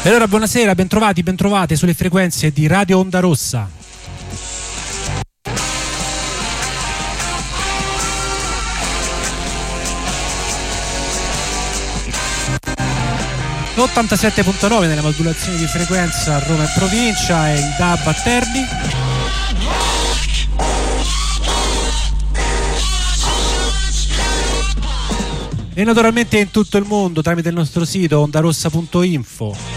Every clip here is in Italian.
E allora buonasera, bentrovati, bentrovate sulle frequenze di Radio Onda Rossa. L'87.9 nella modulazione di frequenza a Roma e provincia e il DAB a Terni. E naturalmente in tutto il mondo tramite il nostro sito ondarossa.info.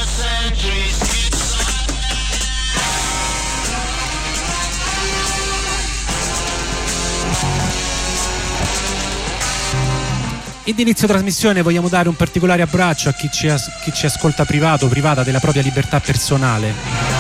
In inizio trasmissione vogliamo dare un particolare abbraccio a chi ci ascolta privato o privata della propria libertà personale.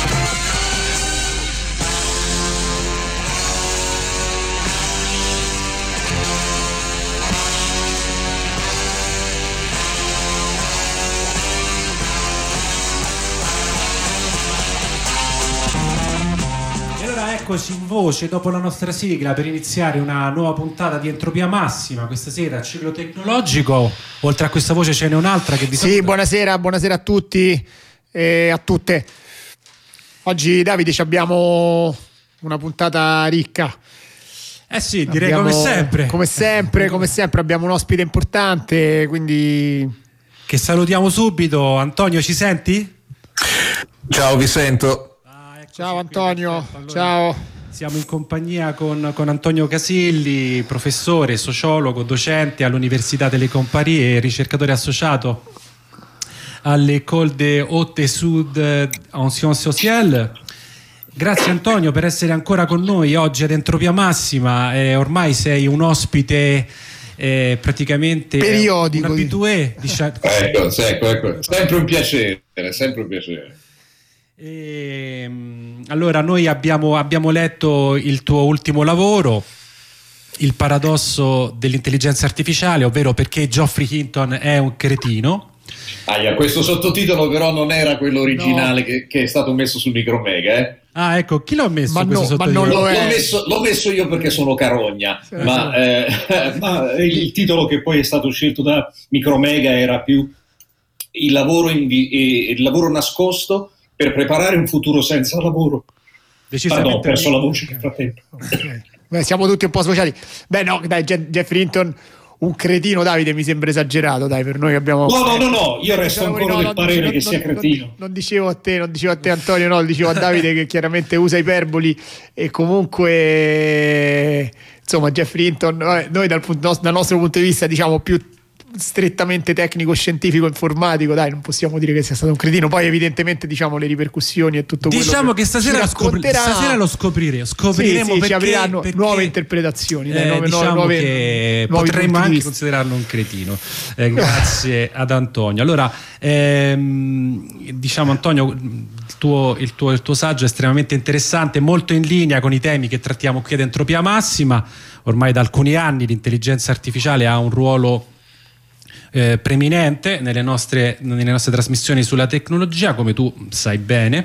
Eccoci in voce dopo la nostra sigla per iniziare una nuova puntata di Entropia Massima questa sera, ciclo tecnologico. Oltre a questa voce ce n'è un'altra che vi saluta. Sì, buonasera a tutti e a tutte. Oggi Davide abbiamo una puntata ricca. Sì, direi come sempre abbiamo un ospite importante, quindi che salutiamo subito. Antonio, ci senti? Ciao, vi sento. Ciao Antonio, perfetto. Allora, ciao. Siamo in compagnia con Antonio Casilli, professore, sociologo, docente all'Università delle Compagnie e ricercatore associato all'École des Hautes-Études en Sciences Sociales. Grazie Antonio per essere ancora con noi oggi ad Entropia Massima. Ormai sei un ospite praticamente periodico, un habitué. Ecco, sempre un piacere. Allora noi abbiamo letto il tuo ultimo lavoro, Il paradosso dell'intelligenza artificiale, ovvero perché Geoffrey Hinton è un cretino. Questo sottotitolo però non era quello originale, no, che è stato messo su Micromega, Ah, ecco, chi l'ha messo? L'ho messo io perché sono carogna, ma il titolo che poi è stato scelto da Micromega era più il lavoro nascosto per preparare un futuro senza lavoro. Ho perso la voce nel frattempo. Okay. Beh, siamo tutti un po' svociati. Beh, no, dai, Geoffrey Hinton, un cretino, Davide, mi sembra esagerato, dai, per noi abbiamo... No, io resto ancora del parere che sia cretino. Non dicevo a te Antonio, no, dicevo a Davide che chiaramente usa iperboli e comunque, insomma, Geoffrey Hinton, noi dal nostro punto di vista, diciamo, più strettamente tecnico, scientifico, informatico, dai, non possiamo dire che sia stato un cretino. Poi evidentemente, diciamo, le ripercussioni e tutto quello che stasera lo scopriremo sì, perché ci apriranno nuove interpretazioni, che potremmo anche considerarlo un cretino. Grazie ad Antonio. Allora, diciamo Antonio, il tuo saggio è estremamente interessante, molto in linea con i temi che trattiamo qui ad Entropia Massima. Ormai da alcuni anni l'intelligenza artificiale ha un ruolo preminente nelle nostre trasmissioni sulla tecnologia, come tu sai bene,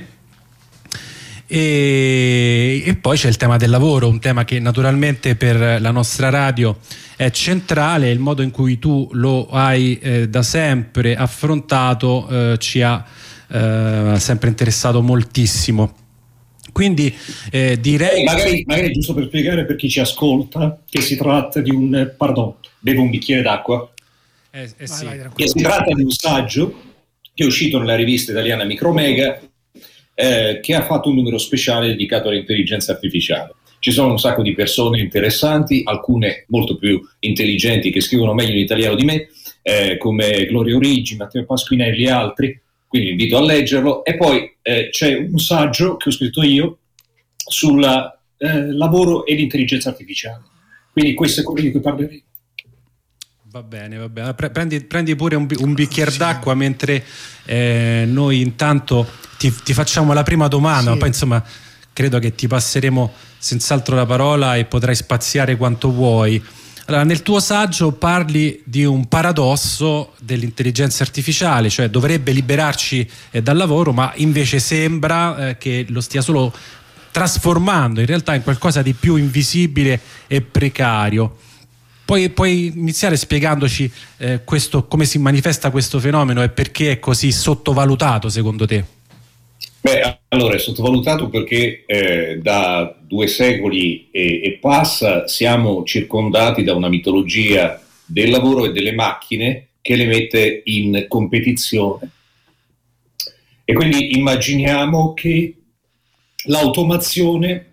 e poi c'è il tema del lavoro, un tema che naturalmente per la nostra radio è centrale. Il modo in cui tu lo hai da sempre affrontato ci ha sempre interessato moltissimo. Quindi direi magari giusto per spiegare per chi ci ascolta che si tratta di un bevo un bicchiere d'acqua. Sì. Si tratta di un saggio che è uscito nella rivista italiana Micromega, che ha fatto un numero speciale dedicato all'intelligenza artificiale. Ci sono un sacco di persone interessanti, alcune molto più intelligenti che scrivono meglio in italiano di me, come Gloria Origi, Matteo Pasquinelli e altri, quindi invito a leggerlo. E poi c'è un saggio che ho scritto io sul lavoro e l'intelligenza artificiale, quindi questo è quello di cui parleremo. Va bene. Prendi pure un bicchiere d'acqua mentre noi intanto ti facciamo la prima domanda, ma poi insomma credo che ti passeremo senz'altro la parola e potrai spaziare quanto vuoi. Allora, nel tuo saggio parli di un paradosso dell'intelligenza artificiale, cioè dovrebbe liberarci dal lavoro, ma invece sembra che lo stia solo trasformando in realtà in qualcosa di più invisibile e precario. Puoi iniziare spiegandoci come si manifesta questo fenomeno e perché è così sottovalutato secondo te? Beh, allora è sottovalutato perché da 2 secoli e passa siamo circondati da una mitologia del lavoro e delle macchine che le mette in competizione. E quindi immaginiamo che l'automazione,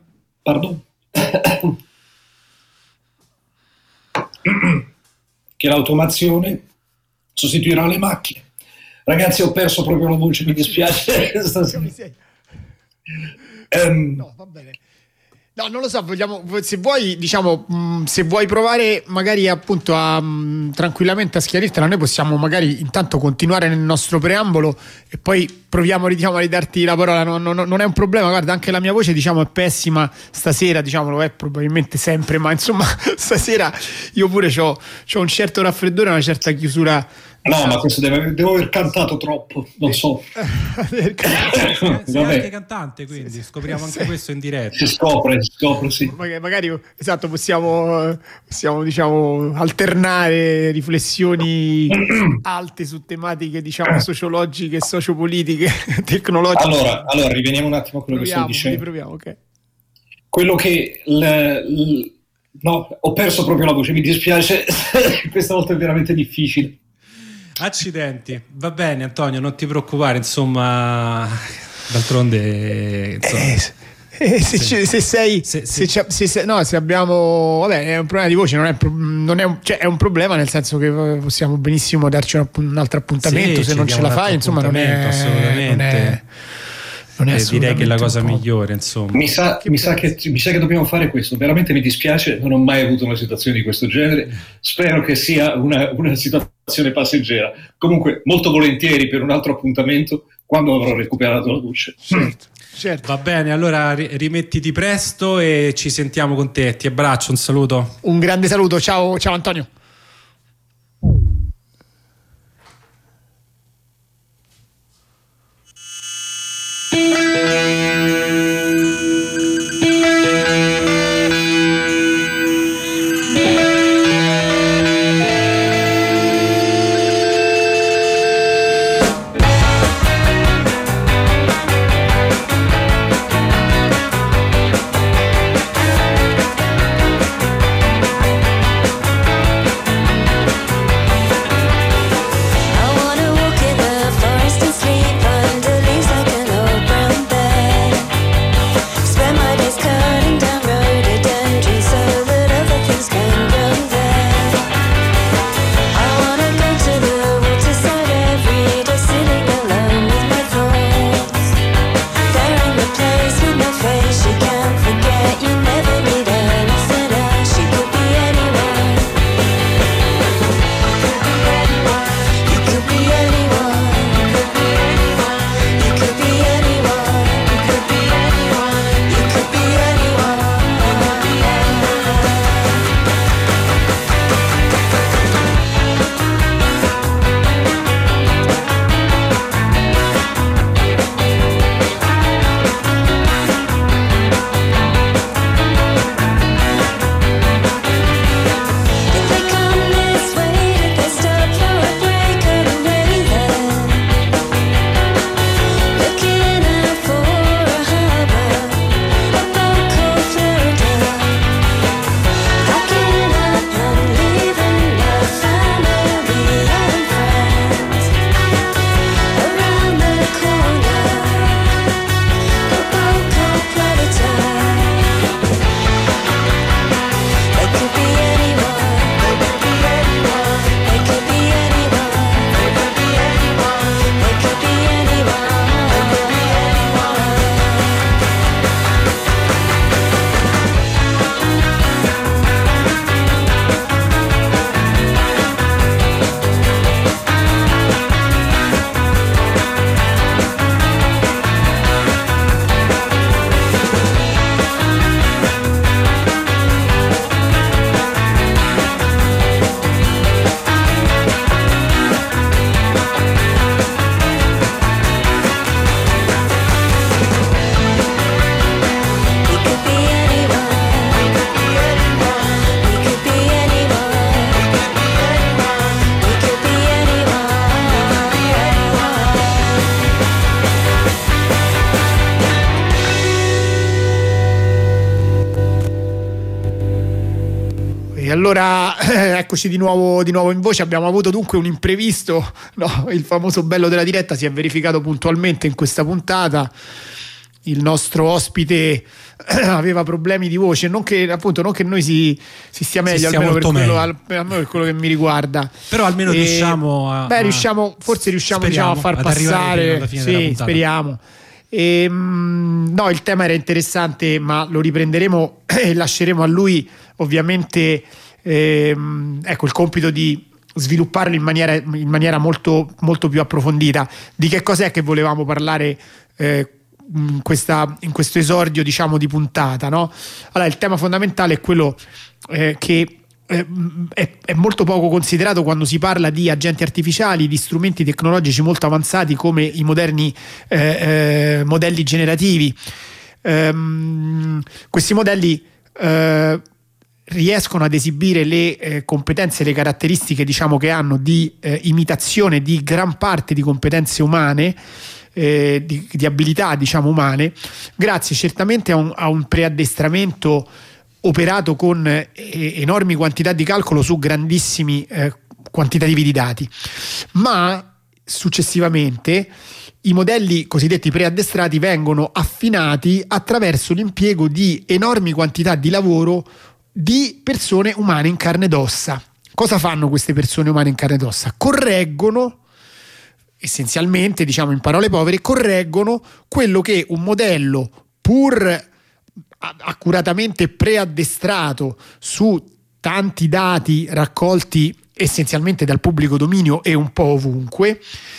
che l'automazione sostituirà le macchine. Ragazzi, ho perso proprio la voce, mi dispiace. No, va bene. No, non lo so, se vuoi, diciamo, se vuoi provare magari appunto a tranquillamente a schiarirtela, noi possiamo magari intanto continuare nel nostro preambolo e poi proviamo, diciamo, a ridarti la parola. Non è un problema, guarda, anche la mia voce, diciamo, è pessima stasera, diciamo, lo è probabilmente sempre, ma insomma stasera io pure c'ho un certo raffreddore, una certa chiusura. No, ma questo devo aver cantato troppo, non so. Sei anche cantante, quindi scopriamo anche questo in diretta. Si scopre, sì. Magari, esatto, possiamo diciamo alternare riflessioni alte su tematiche, diciamo, sociologiche, sociopolitiche, tecnologiche. Allora riveniamo un attimo a quello che stai dicendo. Riproviamo, ok. Quello che no, ho perso proprio la voce, mi dispiace. Questa volta è veramente difficile. Accidenti, va bene Antonio, non ti preoccupare, insomma, d'altronde se abbiamo, vabbè, è un problema di voce, è un problema, nel senso che possiamo benissimo darci un altro appuntamento, se non ce la fai, insomma, non è assolutamente. Direi che è la cosa migliore, insomma. Mi sa che dobbiamo fare questo. Veramente mi dispiace, non ho mai avuto una situazione di questo genere. Spero che sia una situazione passeggera. Comunque, molto volentieri per un altro appuntamento quando avrò recuperato la voce. Certo. Va bene, allora rimettiti presto e ci sentiamo con te. Ti abbraccio, un saluto. Un grande saluto, ciao Antonio. I wanna walk in the forest and sleep under leaves like an old brown bear. Allora, eccoci di nuovo in voce. Abbiamo avuto dunque un imprevisto, no? Il famoso bello della diretta si è verificato puntualmente in questa puntata. Il nostro ospite aveva problemi di voce, non che noi si stia meglio, almeno per quello che mi riguarda. Però almeno riusciamo a far passare. Sì, speriamo. No, il tema era interessante, ma lo riprenderemo e lasceremo a lui ovviamente il compito di svilupparlo in maniera molto, molto più approfondita. Di che cos'è che volevamo parlare in questo esordio, diciamo, di puntata, no? Allora, il tema fondamentale è quello che è molto poco considerato quando si parla di agenti artificiali, di strumenti tecnologici molto avanzati come i moderni modelli generativi. Questi modelli riescono ad esibire le competenze e le caratteristiche, diciamo, che hanno di imitazione di gran parte di competenze umane, di abilità, diciamo, umane, grazie certamente a un preaddestramento operato con enormi quantità di calcolo su grandissimi quantitativi di dati. Ma successivamente i modelli cosiddetti preaddestrati vengono affinati attraverso l'impiego di enormi quantità di lavoro di persone umane in carne ed ossa. Cosa fanno queste persone umane in carne ed ossa? Correggono, essenzialmente, diciamo in parole povere, quello che un modello, pur accuratamente preaddestrato su tanti dati raccolti essenzialmente dal pubblico dominio e un po' ovunque,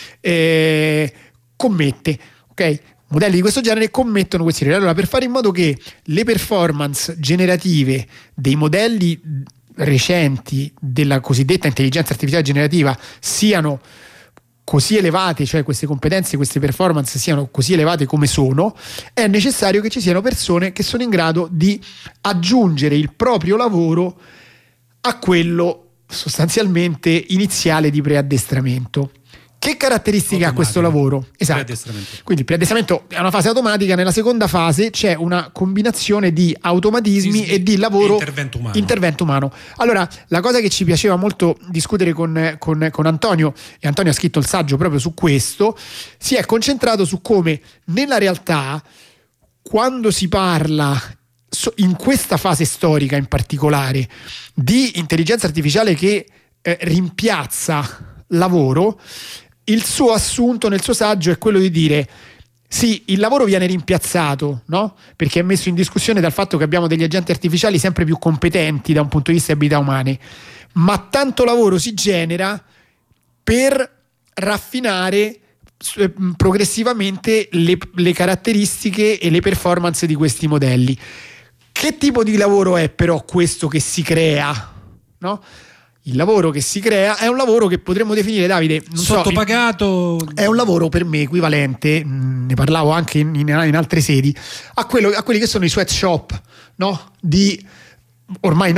commette, ok? Modelli di questo genere commettono questi errori. Allora, per fare in modo che le performance generative dei modelli recenti della cosiddetta intelligenza artificiale generativa siano così elevate, cioè queste competenze, queste performance siano così elevate come sono, è necessario che ci siano persone che sono in grado di aggiungere il proprio lavoro a quello sostanzialmente iniziale di preaddestramento. Che caratteristiche ha questo lavoro? Esatto. Quindi il preaddestramento è una fase automatica, nella seconda fase c'è una combinazione di automatismi e di lavoro intervento umano. Allora, la cosa che ci piaceva molto discutere con Antonio, e Antonio ha scritto il saggio proprio su questo, si è concentrato su come nella realtà, quando si parla in questa fase storica in particolare di intelligenza artificiale che rimpiazza lavoro, il suo assunto nel suo saggio è quello di dire: sì, il lavoro viene rimpiazzato, no? Perché è messo in discussione dal fatto che abbiamo degli agenti artificiali sempre più competenti da un punto di vista di abilità umane, ma tanto lavoro si genera per raffinare progressivamente le caratteristiche e le performance di questi modelli. Che tipo di lavoro è però questo che si crea, no? Il lavoro che si crea è un lavoro che potremmo definire, Davide, sottopagato. È un lavoro per me equivalente, ne parlavo anche in altre sedi, a quelli che sono i sweatshop, no? Ormai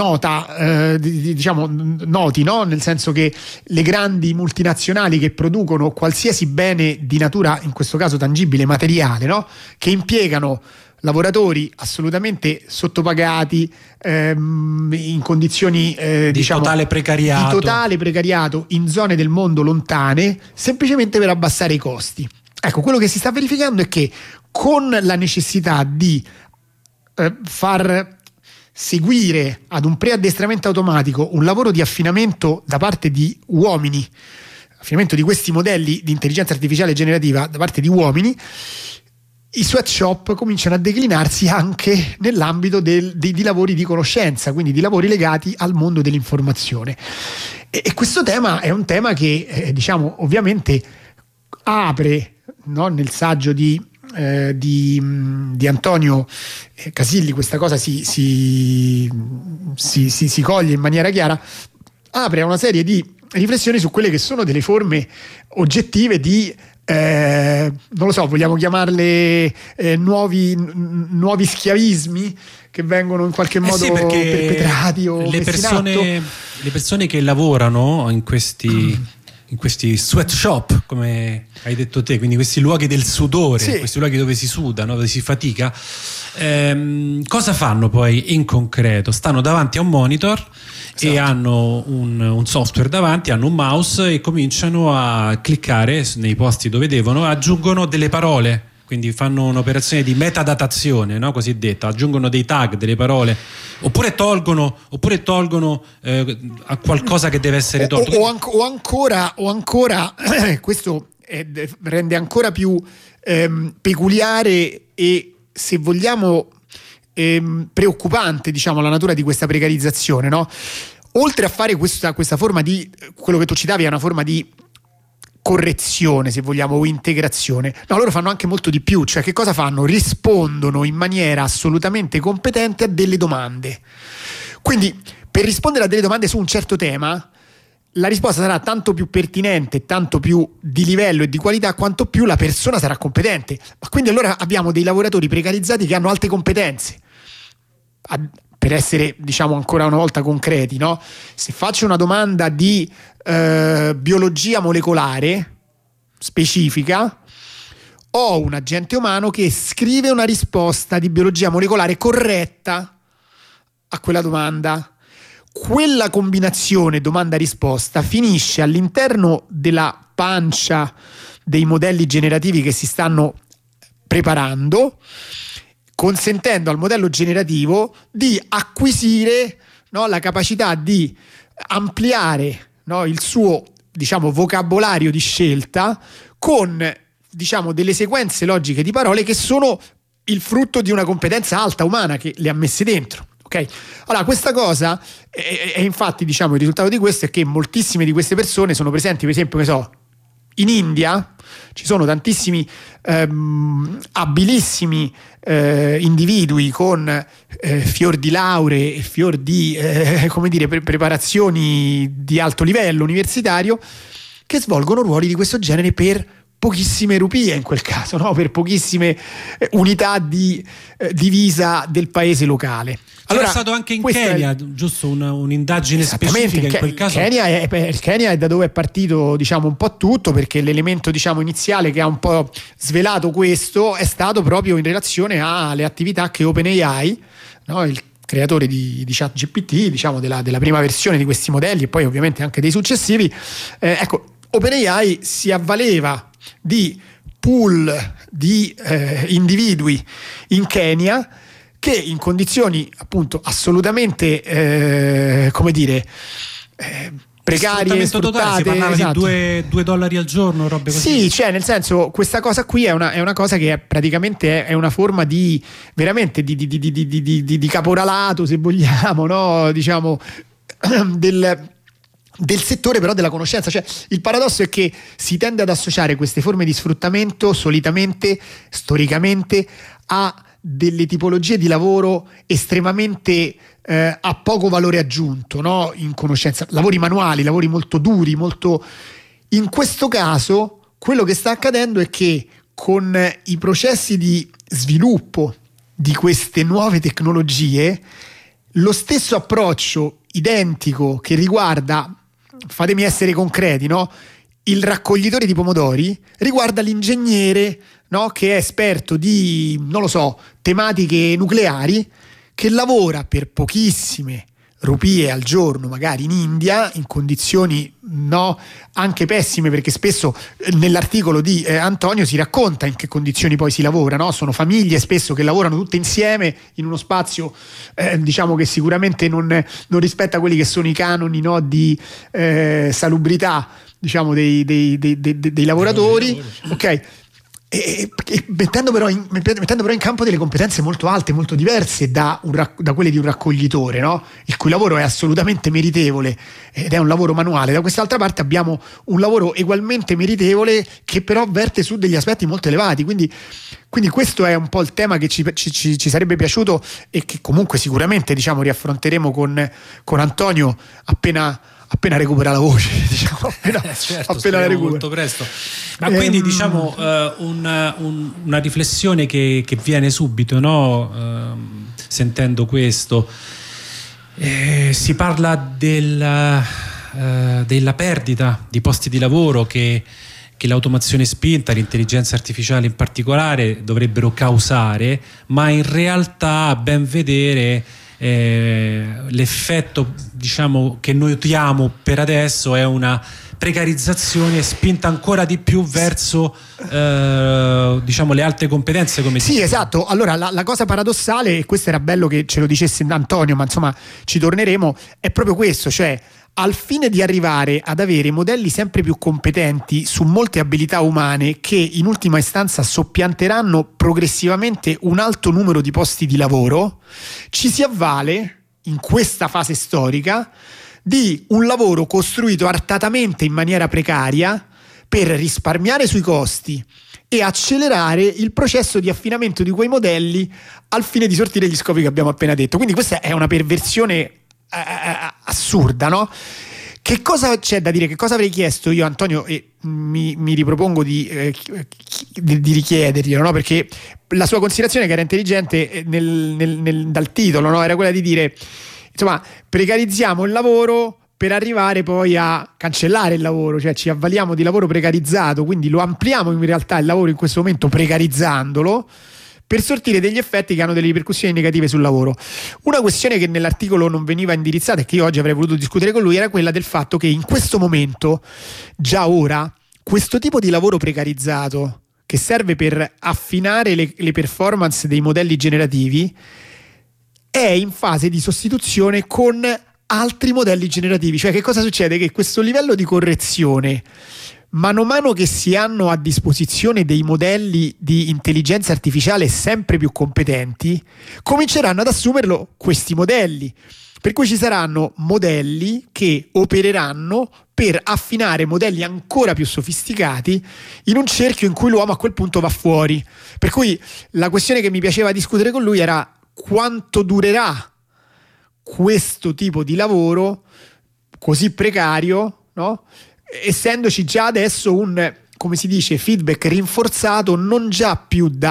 noti, no? Nel senso che le grandi multinazionali che producono qualsiasi bene di natura, in questo caso tangibile, materiale, no? Che impiegano lavoratori assolutamente sottopagati, in condizioni di totale precariato in zone del mondo lontane, semplicemente per abbassare i costi. Ecco, quello che si sta verificando è che con la necessità di far seguire ad un preaddestramento automatico un lavoro di affinamento da parte di uomini, affinamento di questi modelli di intelligenza artificiale generativa da parte di uomini, i sweatshop cominciano a declinarsi anche nell'ambito di lavori di conoscenza, quindi di lavori legati al mondo dell'informazione. E questo tema è un tema che ovviamente apre, no? Nel saggio di Antonio Casilli questa cosa si coglie in maniera chiara, apre a una serie di riflessioni su quelle che sono delle forme oggettive di non lo so, vogliamo chiamarle nuovi schiavismi che vengono in qualche modo perpetrati o le persone che lavorano in questi in questi sweatshop, come hai detto te, quindi questi luoghi del sudore, sì, questi luoghi dove si suda, no? Dove si fatica. Cosa fanno poi in concreto? Stanno davanti a un monitor, esatto, e hanno un software davanti, hanno un mouse e cominciano a cliccare nei posti dove devono, aggiungono delle parole. Quindi fanno un'operazione di metadatazione, no? Cosiddetta, aggiungono dei tag, delle parole, oppure tolgono a qualcosa che deve essere tolto. O ancora questo rende ancora più peculiare e, se vogliamo, preoccupante, diciamo, la natura di questa precarizzazione, no? Oltre a fare questa forma di, quello che tu citavi, è una forma di correzione, se vogliamo, o integrazione. No, loro fanno anche molto di più. Cioè, che cosa fanno? Rispondono in maniera assolutamente competente a delle domande. Quindi, per rispondere a delle domande su un certo tema, la risposta sarà tanto più pertinente, tanto più di livello e di qualità, quanto più la persona sarà competente. Ma quindi allora abbiamo dei lavoratori precarizzati che hanno alte competenze. Per essere, diciamo, ancora una volta concreti, no? Se faccio una domanda di biologia molecolare specifica, ho un agente umano che scrive una risposta di biologia molecolare corretta a quella domanda. Quella combinazione domanda-risposta finisce all'interno della pancia dei modelli generativi che si stanno preparando, consentendo al modello generativo di acquisire, no, la capacità di ampliare, no, il suo, diciamo, vocabolario di scelta con, diciamo, delle sequenze logiche di parole che sono il frutto di una competenza alta umana che le ha messe dentro. Ok? Allora, questa cosa è infatti, diciamo, il risultato di questo è che moltissime di queste persone sono presenti, per esempio, che so, in India ci sono tantissimi abilissimi individui con fior di lauree e fior di come dire, preparazioni di alto livello universitario, che svolgono ruoli di questo genere per pochissime rupie, in quel caso, no? Per pochissime unità di divisa del paese locale. Allora, c'era stato anche in Kenya, giusto, un'indagine specifica in quel caso. Il Kenya è da dove è partito, diciamo, un po' tutto, perché l'elemento, diciamo, iniziale che ha un po' svelato questo è stato proprio in relazione alle attività che OpenAI, no, il creatore di ChatGPT, diciamo, della prima versione di questi modelli e poi ovviamente anche dei successivi, ecco, OpenAI si avvaleva di pool di individui in Kenya che in condizioni, appunto, assolutamente come dire, precarie, sfruttate, si parlava, esatto, di $2 al giorno, robe così. Sì, cioè, nel senso, questa cosa qui è una cosa che è praticamente è una forma di veramente di caporalato, se vogliamo, no? Diciamo del settore, però della conoscenza. Cioè, il paradosso è che si tende ad associare queste forme di sfruttamento solitamente, storicamente, a delle tipologie di lavoro estremamente a poco valore aggiunto, no? In conoscenza, lavori manuali, lavori molto duri, molto. In questo caso quello che sta accadendo è che con i processi di sviluppo di queste nuove tecnologie, lo stesso approccio identico che riguarda, fatemi essere concreti, no? Il raccoglitore di pomodori riguarda l'ingegnere, no? Che è esperto di, non lo so, tematiche nucleari, che lavora per pochissime rupie al giorno, magari in India, in condizioni, no, anche pessime, perché spesso nell'articolo di Antonio si racconta in che condizioni poi si lavora, no? Sono famiglie spesso che lavorano tutte insieme in uno spazio diciamo che sicuramente non rispetta quelli che sono i canoni, no, di salubrità, diciamo, dei lavoratori, ok? E mettendo però in campo delle competenze molto alte, molto diverse da quelle di un raccoglitore, no? Il cui lavoro è assolutamente meritevole ed è un lavoro manuale. Da quest'altra parte abbiamo un lavoro ugualmente meritevole che però verte su degli aspetti molto elevati, quindi questo è un po' il tema che ci sarebbe piaciuto e che comunque sicuramente, diciamo, riaffronteremo con Antonio appena recupera la voce, diciamo, appena la recupera molto presto. Ma quindi, diciamo, una riflessione che viene subito, no? Sentendo questo, si parla della perdita di posti di lavoro che l'automazione spinta, l'intelligenza artificiale in particolare, dovrebbero causare, ma in realtà, a ben vedere, l'effetto, diciamo, che notiamo per adesso è una precarizzazione spinta ancora di più verso diciamo le alte competenze, come sì, esatto. Allora la cosa paradossale, e questo era bello che ce lo dicesse Antonio, ma insomma ci torneremo, è proprio questo, cioè al fine di arrivare ad avere modelli sempre più competenti su molte abilità umane che in ultima istanza soppianteranno progressivamente un alto numero di posti di lavoro, ci si avvale in questa fase storica di un lavoro costruito artatamente in maniera precaria per risparmiare sui costi e accelerare il processo di affinamento di quei modelli al fine di sortire gli scopi che abbiamo appena detto. Quindi questa è una perversione assurda, no? Che cosa c'è da dire? Che cosa avrei chiesto io, Antonio, e mi ripropongo di richiederglielo, no? Perché la sua considerazione, che era intelligente dal titolo, no? Era quella di dire, insomma, precarizziamo il lavoro per arrivare poi a cancellare il lavoro, cioè ci avvaliamo di lavoro precarizzato, quindi lo ampliamo in realtà il lavoro in questo momento precarizzandolo, per sortire degli effetti che hanno delle ripercussioni negative sul lavoro. Una questione che nell'articolo non veniva indirizzata e che io oggi avrei voluto discutere con lui era quella del fatto che in questo momento, già ora, questo tipo di lavoro precarizzato, che serve per affinare le performance dei modelli generativi, è in fase di sostituzione con altri modelli generativi. Cioè, che cosa succede? Che questo livello di correzione, mano a mano che si hanno a disposizione dei modelli di intelligenza artificiale sempre più competenti, cominceranno ad assumerlo questi modelli, per cui ci saranno modelli che opereranno per affinare modelli ancora più sofisticati in un cerchio in cui l'uomo a quel punto va fuori. Per cui la questione che mi piaceva discutere con lui era quanto durerà questo tipo di lavoro così precario, no? Essendoci già adesso un, come si dice, feedback rinforzato non già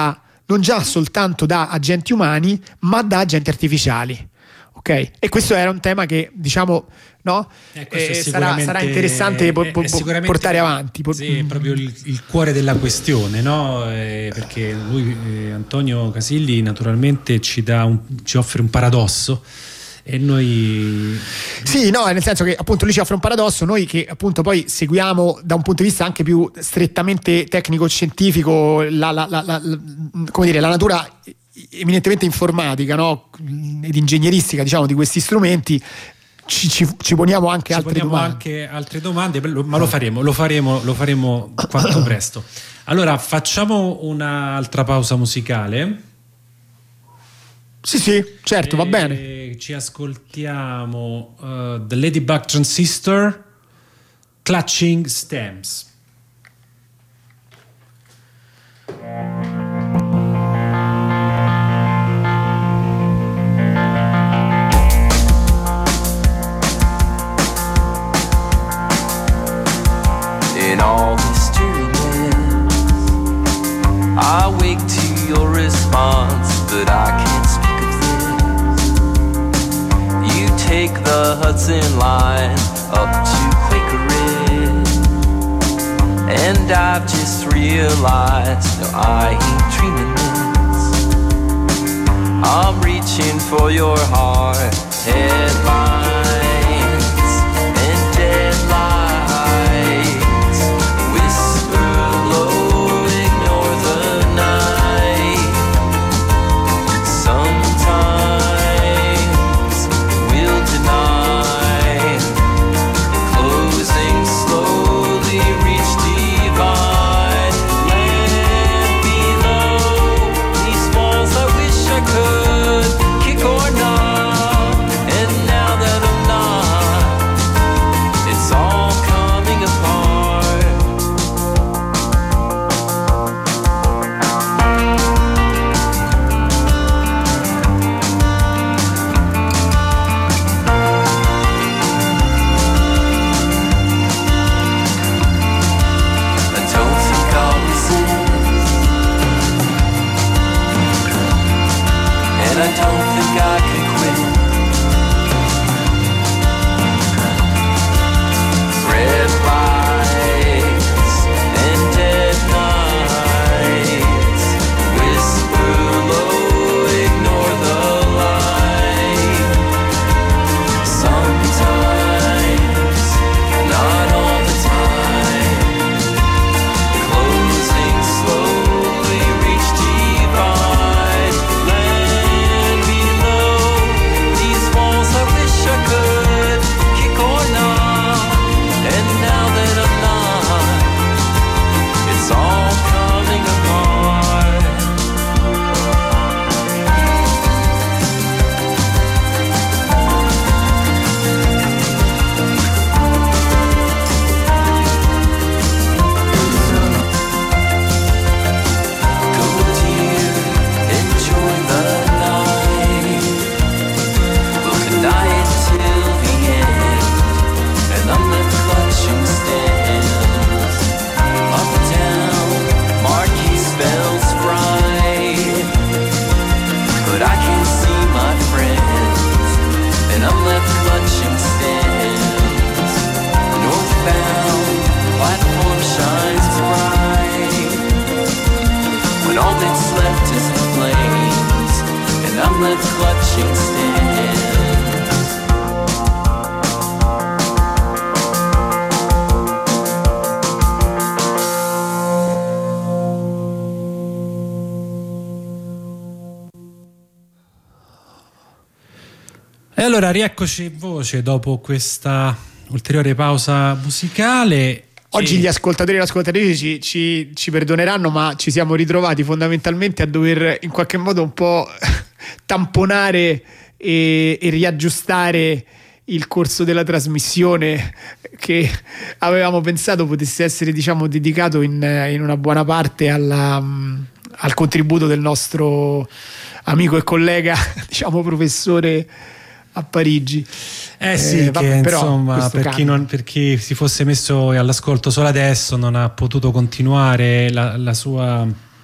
soltanto da agenti umani, ma da agenti artificiali. Ok? E questo era un tema che, diciamo, no? Sarà interessante portare avanti. Sì, è proprio il cuore della questione, no? Perché lui, Antonio Casilli, naturalmente ci offre un paradosso. E noi sì, no, nel senso che appunto lui ci offre un paradosso, noi che appunto poi seguiamo da un punto di vista anche più strettamente tecnico-scientifico come dire, la natura eminentemente informatica, no? Ed ingegneristica, diciamo, di questi strumenti, ci poniamo anche altre domande, ma lo faremo quanto presto. Allora facciamo un'altra pausa musicale. Sì, certo, va bene. Ci ascoltiamo The Ladybug Transistor, Clutching Stems. In all mysteriness, I wake to your response, but I can't speak of this. You take the Hudson line up to Quaker Ridge, and I've just realized, no, I ain't dreaming this. I'm reaching for your heart, headlines and deadlines. Could kick or not, and now that in the clutching stands. E allora rieccoci in voce dopo questa ulteriore pausa musicale. Oggi gli ascoltatori e le ascoltatrici ci perdoneranno, ma ci siamo ritrovati fondamentalmente a dover in qualche modo un po' tamponare e riaggiustare il corso della trasmissione che avevamo pensato potesse essere, diciamo, dedicato in una buona parte al contributo del nostro amico e collega, diciamo, professore a Parigi. Sì, che però, insomma, per chi si fosse messo all'ascolto solo adesso non ha potuto continuare la sua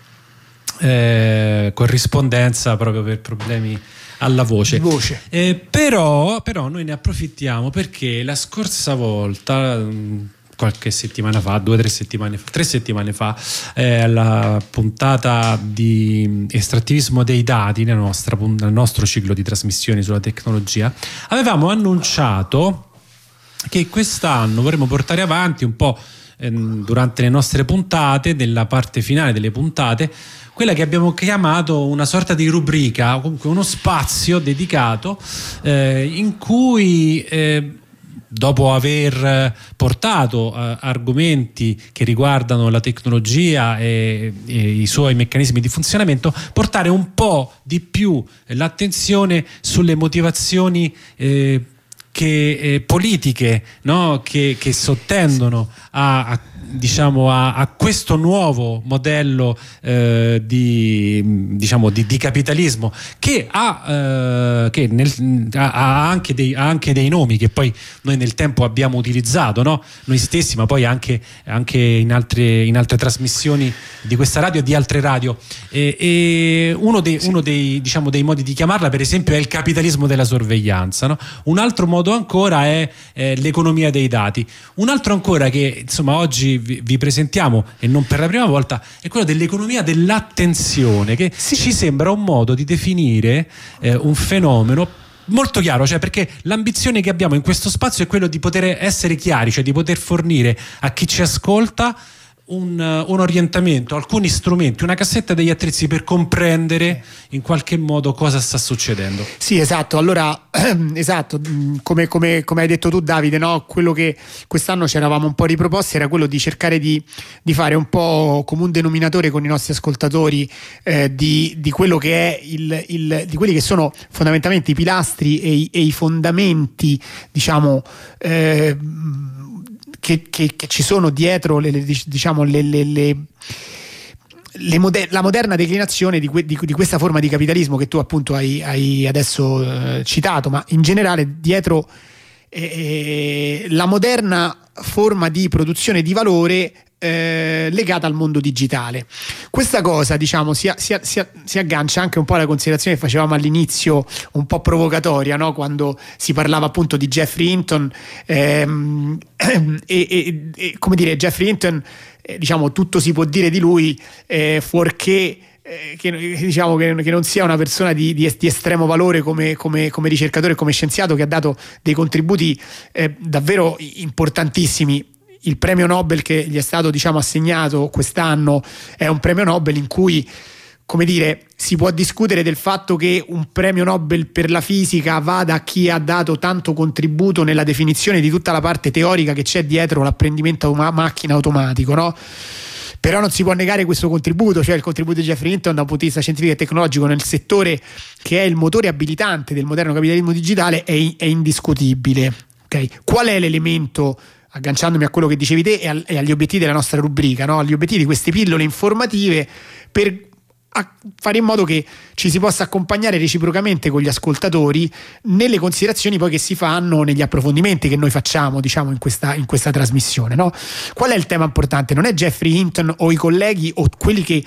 corrispondenza proprio per problemi alla voce. Però noi ne approfittiamo perché la scorsa volta, qualche settimana fa, 3 settimane fa, alla puntata di estrattivismo dei dati nel nostro ciclo di trasmissioni sulla tecnologia, avevamo annunciato che quest'anno vorremmo portare avanti un po' durante le nostre puntate, nella parte finale delle puntate, quella che abbiamo chiamato una sorta di rubrica, comunque uno spazio dedicato in cui dopo aver portato argomenti che riguardano la tecnologia e i suoi meccanismi di funzionamento, portare un po' di più l'attenzione sulle motivazioni politiche, no? che sottendono a questo nuovo modello di capitalismo che ha anche dei nomi che poi noi nel tempo abbiamo utilizzato, no? Noi stessi, ma poi anche in altre trasmissioni di questa radio e di altre radio, e uno dei modi di chiamarla, per esempio, è il capitalismo della sorveglianza, no? Un altro modo ancora è l'economia dei dati. Un altro ancora che insomma oggi vi presentiamo, e non per la prima volta, è quello dell'economia dell'attenzione, che ci sembra un modo di definire un fenomeno molto chiaro, cioè perché l'ambizione che abbiamo in questo spazio è quello di poter essere chiari, cioè di poter fornire a chi ci ascolta un orientamento, alcuni strumenti, una cassetta degli attrezzi per comprendere in qualche modo cosa sta succedendo. Sì, esatto. Allora, esatto, come hai detto tu, Davide, no? Quello che quest'anno ci eravamo un po' riproposti era quello di cercare di fare un po' come un denominatore con i nostri ascoltatori di quello che è di quelli che sono fondamentalmente i pilastri e i fondamenti, diciamo, che ci sono dietro la moderna declinazione di questa forma di capitalismo che tu appunto hai adesso citato, ma in generale dietro la moderna forma di produzione di valore legata al mondo digitale. Questa cosa, diciamo, si aggancia anche un po' alla considerazione che facevamo all'inizio, un po' provocatoria, no? Quando si parlava appunto di Geoffrey Hinton e come dire, Geoffrey Hinton, diciamo, tutto si può dire di lui, fuorché diciamo che non sia una persona di estremo valore come ricercatore e come scienziato, che ha dato dei contributi davvero importantissimi. Il premio Nobel che gli è stato, diciamo, assegnato quest'anno è un premio Nobel in cui, come dire, si può discutere del fatto che un premio Nobel per la fisica vada a chi ha dato tanto contributo nella definizione di tutta la parte teorica che c'è dietro l'apprendimento a macchina automatico, no? Però non si può negare questo contributo, cioè il contributo di Geoffrey Hinton da un punto di vista scientifico e tecnologico nel settore che è il motore abilitante del moderno capitalismo digitale è indiscutibile. Okay? Qual è l'elemento, agganciandomi a quello che dicevi te e agli obiettivi della nostra rubrica, no? Agli obiettivi di queste pillole informative, per fare in modo che ci si possa accompagnare reciprocamente con gli ascoltatori nelle considerazioni poi che si fanno negli approfondimenti che noi facciamo, diciamo, in questa trasmissione, no? Qual è il tema importante? Non è Geoffrey Hinton o i colleghi o quelli che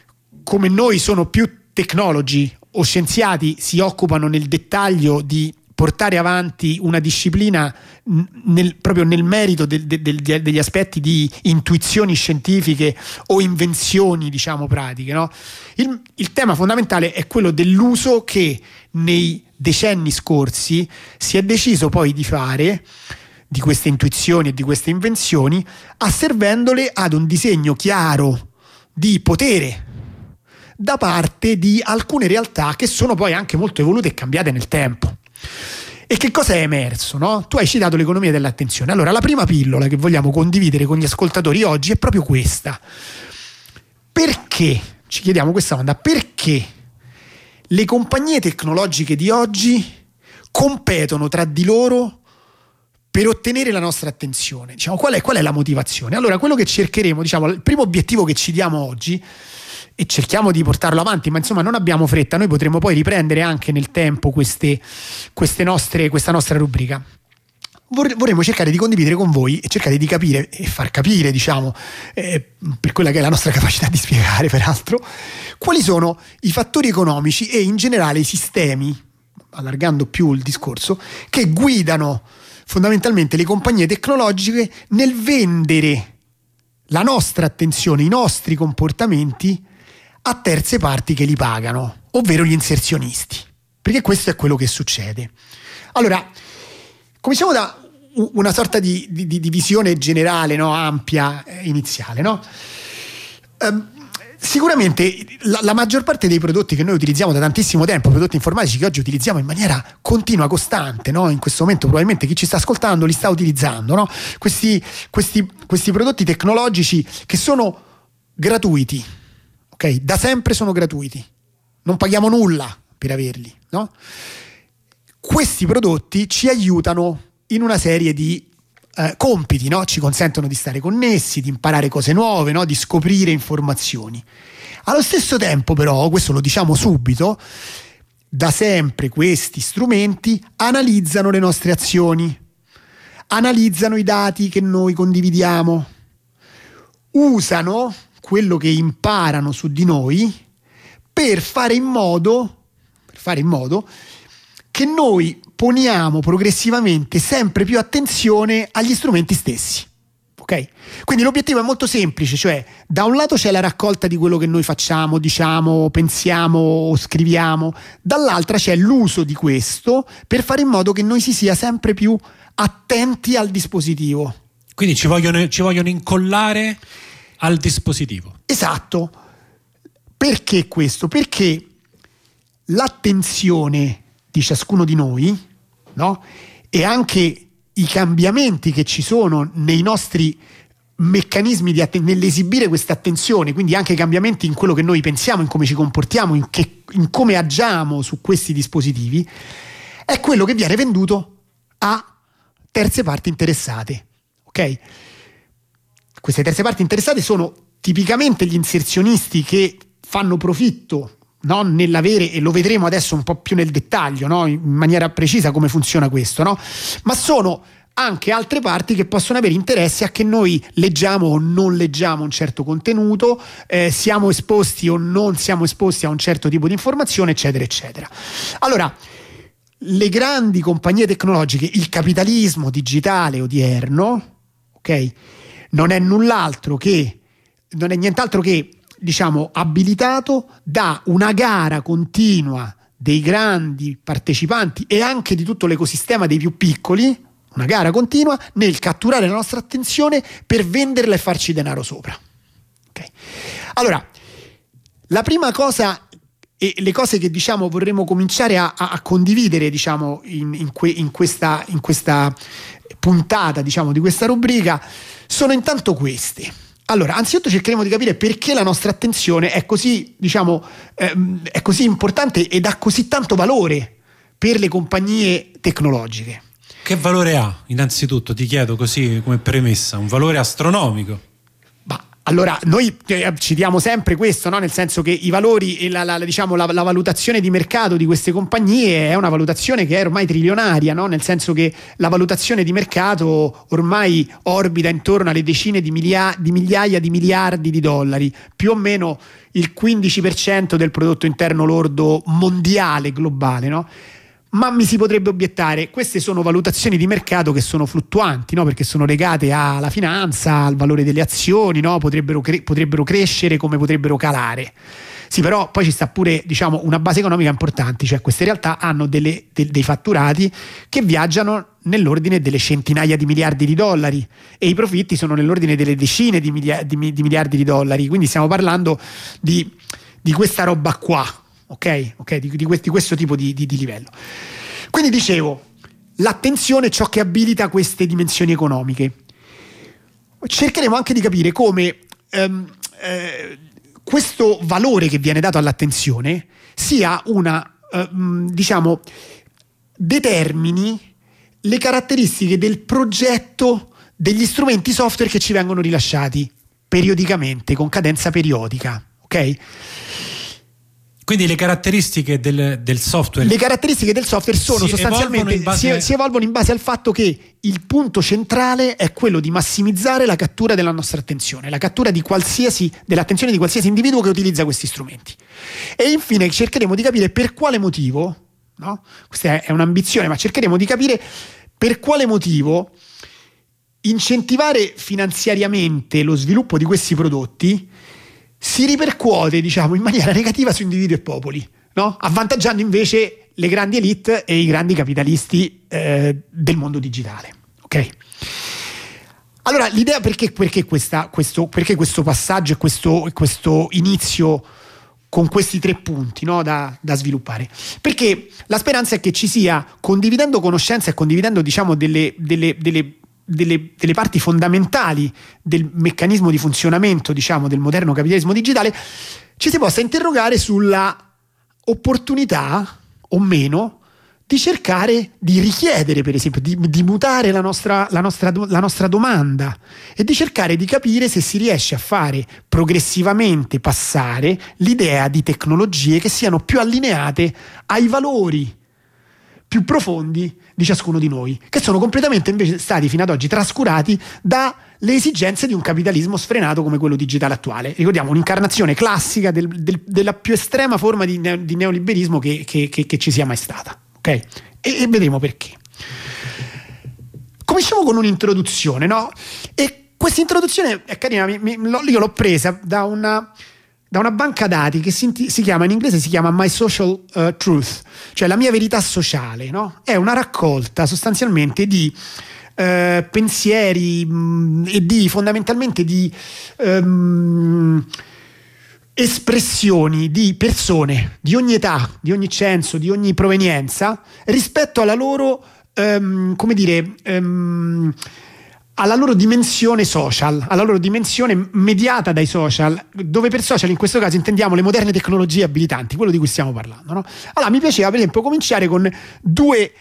come noi sono più tecnologi o scienziati, si occupano nel dettaglio di portare avanti una disciplina proprio nel merito degli aspetti di intuizioni scientifiche o invenzioni, diciamo, pratiche, no? Il tema fondamentale è quello dell'uso che nei decenni scorsi si è deciso poi di fare di queste intuizioni e di queste invenzioni, asservendole ad un disegno chiaro di potere da parte di alcune realtà che sono poi anche molto evolute e cambiate nel tempo. E che cosa è emerso, no? Tu hai citato l'economia dell'attenzione. Allora, la prima pillola che vogliamo condividere con gli ascoltatori oggi è proprio questa. Perché, ci chiediamo questa domanda, perché le compagnie tecnologiche di oggi competono tra di loro per ottenere la nostra attenzione? Diciamo, qual è la motivazione? Allora, quello che cercheremo, diciamo, il primo obiettivo che ci diamo oggi, e cerchiamo di portarlo avanti, ma insomma non abbiamo fretta, noi potremo poi riprendere anche nel tempo questa nostra rubrica. Vorremmo cercare di condividere con voi e cercare di capire e far capire, diciamo, per quella che è la nostra capacità di spiegare, peraltro, quali sono i fattori economici e in generale i sistemi, allargando più il discorso, che guidano fondamentalmente le compagnie tecnologiche nel vendere la nostra attenzione, i nostri comportamenti a terze parti che li pagano, ovvero gli inserzionisti, perché questo è quello che succede. Allora, cominciamo da una sorta di visione generale, no? Ampia, iniziale, no? Sicuramente la maggior parte dei prodotti che noi utilizziamo da tantissimo tempo, prodotti informatici che oggi utilizziamo in maniera continua, costante, no? In questo momento probabilmente chi ci sta ascoltando li sta utilizzando, no? Questi prodotti tecnologici che sono gratuiti, ok? Da sempre sono gratuiti, non paghiamo nulla per averli, no? Questi prodotti ci aiutano in una serie di compiti, no? Ci consentono di stare connessi, di imparare cose nuove, no? Di scoprire informazioni. Allo stesso tempo, però, questo lo diciamo subito, da sempre questi strumenti analizzano le nostre azioni, analizzano i dati che noi condividiamo, usano quello che imparano su di noi per fare in modo che noi poniamo progressivamente sempre più attenzione agli strumenti stessi. Ok? Quindi l'obiettivo è molto semplice, cioè da un lato c'è la raccolta di quello che noi facciamo, diciamo, pensiamo o scriviamo, dall'altra c'è l'uso di questo per fare in modo che noi si sia sempre più attenti al dispositivo. Quindi ci vogliono incollare al dispositivo. Esatto. Perché questo? Perché l'attenzione di ciascuno di noi, no? E anche i cambiamenti che ci sono nei nostri meccanismi nell'esibire questa attenzione, quindi anche i cambiamenti in quello che noi pensiamo, in come ci comportiamo, in come agiamo su questi dispositivi, è quello che viene venduto a terze parti interessate. Ok? Queste terze parti interessate sono tipicamente gli inserzionisti che fanno profitto, no? Nell'avere, e lo vedremo adesso un po' più nel dettaglio, no? In maniera precisa come funziona questo, no? Ma sono anche altre parti che possono avere interesse a che noi leggiamo o non leggiamo un certo contenuto, siamo esposti o non siamo esposti a un certo tipo di informazione, eccetera eccetera. Allora, le grandi compagnie tecnologiche, il capitalismo digitale odierno, ok, non è nient'altro che diciamo abilitato da una gara continua dei grandi partecipanti e anche di tutto l'ecosistema dei più piccoli, una gara continua nel catturare la nostra attenzione per venderla e farci denaro sopra. Okay. Allora, la prima cosa e le cose che diciamo vorremmo cominciare a condividere, diciamo, in questa puntata, diciamo, di questa rubrica sono intanto queste. Allora, anzitutto cercheremo di capire perché la nostra attenzione è così, diciamo, è così importante ed ha così tanto valore per le compagnie tecnologiche. Che valore ha? Innanzitutto ti chiedo così come premessa, un valore astronomico. Allora, noi ci diamo sempre questo, no? Nel senso che i valori e la valutazione di mercato di queste compagnie è una valutazione che è ormai trilionaria, no? Nel senso che la valutazione di mercato ormai orbita intorno alle decine di migliaia di miliardi di dollari, più o meno il 15% del prodotto interno lordo mondiale, globale, no? Ma mi si potrebbe obiettare, queste sono valutazioni di mercato che sono fluttuanti, no? Perché sono legate alla finanza, al valore delle azioni, no? Potrebbero crescere come potrebbero calare. Sì, però poi ci sta pure, diciamo, una base economica importante, cioè queste realtà hanno dei fatturati che viaggiano nell'ordine delle centinaia di miliardi di dollari e i profitti sono nell'ordine delle decine di miliardi di dollari, quindi stiamo parlando di questa roba qua, ok? Di questo tipo di livello. Quindi dicevo, l'attenzione è ciò che abilita queste dimensioni economiche. Cercheremo anche di capire come questo valore che viene dato all'attenzione sia diciamo, determini le caratteristiche del progetto degli strumenti software che ci vengono rilasciati periodicamente, con cadenza periodica, ok? Quindi le caratteristiche del software. Le caratteristiche del software sono sostanzialmente si evolvono in base al fatto che il punto centrale è quello di massimizzare la cattura della nostra attenzione, la cattura dell'attenzione di qualsiasi individuo che utilizza questi strumenti. E infine cercheremo di capire per quale motivo, no? Questa è un'ambizione, ma cercheremo di capire per quale motivo incentivare finanziariamente lo sviluppo di questi prodotti si ripercuote, diciamo, in maniera negativa su individui e popoli, no? Avvantaggiando invece le grandi elite e i grandi capitalisti del mondo digitale, ok? Allora, l'idea perché questo passaggio e questo inizio con questi 3 punti, no, da sviluppare? Perché la speranza è che ci sia, condividendo conoscenza e condividendo, diciamo, delle parti fondamentali del meccanismo di funzionamento, diciamo, del moderno capitalismo digitale, ci si possa interrogare sulla opportunità o meno di cercare di richiedere, per esempio, di mutare la nostra domanda e di cercare di capire se si riesce a fare progressivamente passare l'idea di tecnologie che siano più allineate ai valori più profondi di ciascuno di noi, che sono completamente invece stati fino ad oggi trascurati dalle esigenze di un capitalismo sfrenato come quello digitale attuale. Ricordiamo, un'incarnazione classica della più estrema forma di neoliberismo che ci sia mai stata, ok? E vedremo perché. Cominciamo con un'introduzione, no? E questa introduzione è carina, io l'ho presa da una banca dati che si chiama, in inglese si chiama My Social Truth, cioè la mia verità sociale, no? È una raccolta sostanzialmente di pensieri e fondamentalmente di espressioni di persone di ogni età, di ogni censo, di ogni provenienza rispetto alla loro alla loro dimensione social, alla loro dimensione mediata dai social, dove per social in questo caso intendiamo le moderne tecnologie abilitanti, quello di cui stiamo parlando, no? Allora mi piaceva per esempio cominciare con due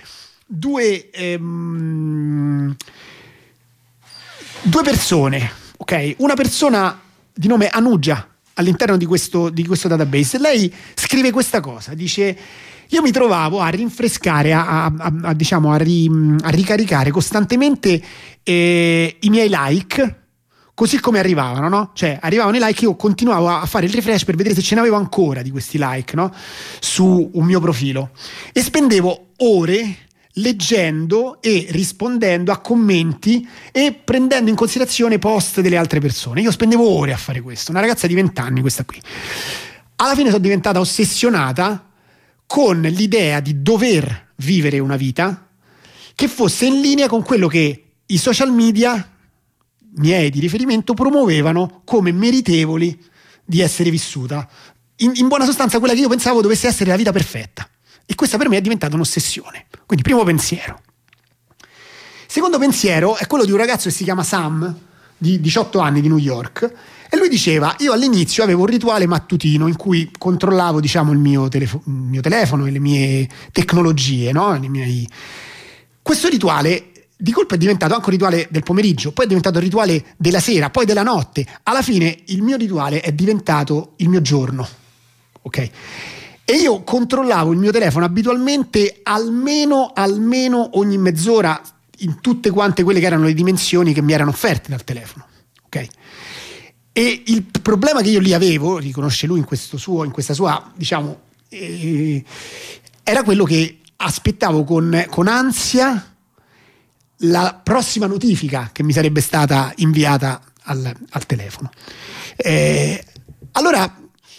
persone, ok? Una persona di nome Anuja all'interno di questo database. Lei scrive questa cosa, dice: io mi trovavo a rinfrescare, a ricaricare costantemente i miei like, così come arrivavano, no? Cioè arrivavano i like, io continuavo a fare il refresh per vedere se ce n'avevo ancora di questi like, no? Su un mio profilo, e spendevo ore leggendo e rispondendo a commenti e prendendo in considerazione post delle altre persone. Io spendevo ore a fare questo, una ragazza di 20 anni questa qui. Alla fine sono diventata ossessionata con l'idea di dover vivere una vita che fosse in linea con quello che i social media miei di riferimento promuovevano come meritevoli di essere vissuta. In buona sostanza quella che io pensavo dovesse essere la vita perfetta. E questa per me è diventata un'ossessione. Quindi primo pensiero. Secondo pensiero è quello di un ragazzo che si chiama Sam, di 18 anni, di New York, e lui diceva: io all'inizio avevo un rituale mattutino in cui controllavo, diciamo, il mio telefono e le mie tecnologie, no? Questo rituale di colpo è diventato anche un rituale del pomeriggio, poi è diventato il rituale della sera, poi della notte. Alla fine il mio rituale è diventato il mio giorno, ok? E io controllavo il mio telefono abitualmente almeno ogni mezz'ora in tutte quante quelle che erano le dimensioni che mi erano offerte dal telefono, ok? E il problema che io lì avevo, riconosce lui in questa sua, diciamo, era quello che aspettavo con ansia la prossima notifica che mi sarebbe stata inviata al telefono. Allora,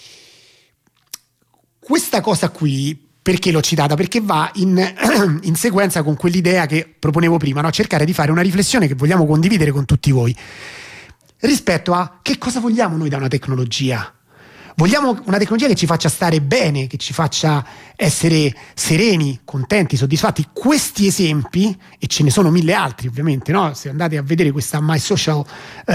questa cosa qui, perché l'ho citata? Perché va in sequenza con quell'idea che proponevo prima, no? Cercare di fare una riflessione che vogliamo condividere con tutti voi rispetto a che cosa vogliamo noi da una tecnologia. Vogliamo una tecnologia che ci faccia stare bene, che ci faccia essere sereni, contenti, soddisfatti. Questi esempi, e ce ne sono mille altri ovviamente, no? Se andate a vedere questa My Social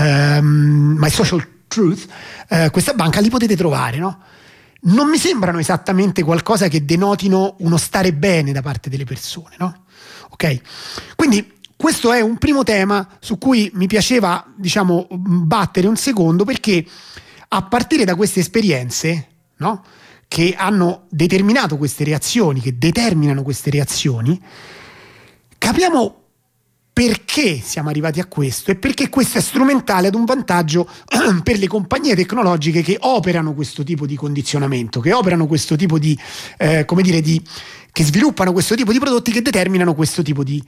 Truth, questa banca li potete trovare, no? Non mi sembrano esattamente qualcosa che denotino uno stare bene da parte delle persone, no? Ok? Quindi questo è un primo tema su cui mi piaceva, diciamo, battere un secondo, perché a partire da queste esperienze, no? Che hanno determinato queste reazioni, che determinano queste reazioni, capiamo perché siamo arrivati a questo e perché questo è strumentale ad un vantaggio per le compagnie tecnologiche che operano questo tipo di condizionamento, che operano questo tipo di, che sviluppano questo tipo di prodotti che determinano questo tipo di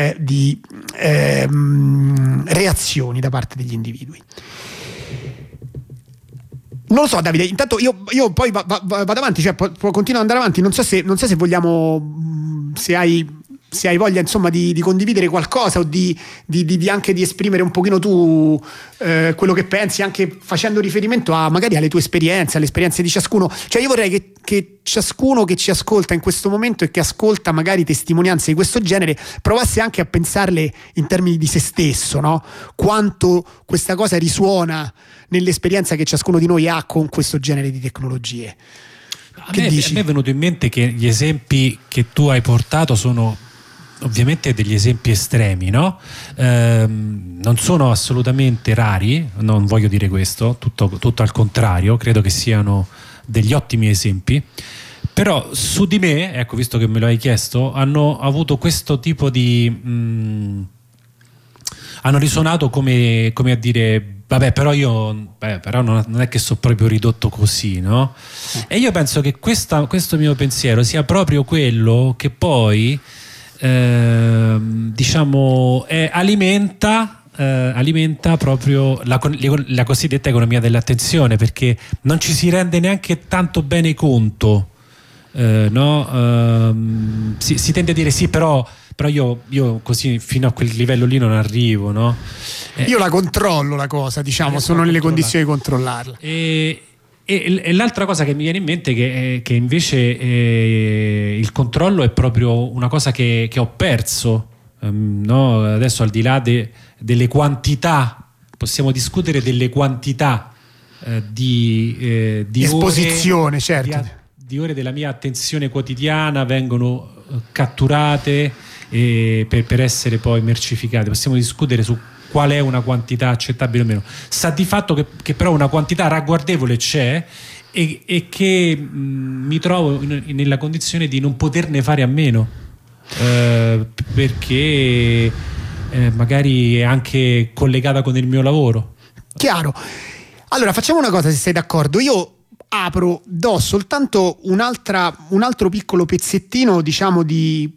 reazioni da parte degli individui. Non lo so, Davide, intanto io poi vado avanti, cioè può continuare ad andare avanti, non so se vogliamo, se hai voglia, insomma, di condividere qualcosa o di anche di esprimere un pochino tu quello che pensi, anche facendo riferimento magari alle tue esperienze, alle esperienze di ciascuno. Cioè io vorrei che ciascuno che ci ascolta in questo momento e che ascolta magari testimonianze di questo genere provasse anche a pensarle in termini di se stesso, no? Quanto questa cosa risuona nell'esperienza che ciascuno di noi ha con questo genere di tecnologie. A me è venuto in mente che gli esempi che tu hai portato sono ovviamente degli esempi estremi, no? Non sono assolutamente rari, non voglio dire questo, tutto al contrario, credo che siano degli ottimi esempi, però su di me, ecco, visto che me lo hai chiesto, hanno avuto questo tipo di hanno risuonato come a dire vabbè, però però non è che sono proprio ridotto così, no? E io penso che questo mio pensiero sia proprio quello che poi diciamo alimenta proprio la cosiddetta economia dell'attenzione, perché non ci si rende neanche tanto bene conto, no? Si tende a dire sì, però io così fino a quel livello lì non arrivo, no? Io la controllo la cosa, diciamo, sono nelle condizioni di controllarla. E l'altra cosa che mi viene in mente è che invece il controllo è proprio una cosa che ho perso, no? Adesso, al di là delle quantità, possiamo discutere delle quantità di esposizione, ore, certo, di ore della mia attenzione quotidiana vengono catturate per essere poi mercificate. Possiamo discutere su qual è una quantità accettabile o meno. Sta di fatto che però una quantità ragguardevole c'è e che mi trovo nella condizione di non poterne fare a meno, perché magari è anche collegata con il mio lavoro. Chiaro. Allora facciamo una cosa, se sei d'accordo. Io do soltanto un altro piccolo pezzettino, diciamo, di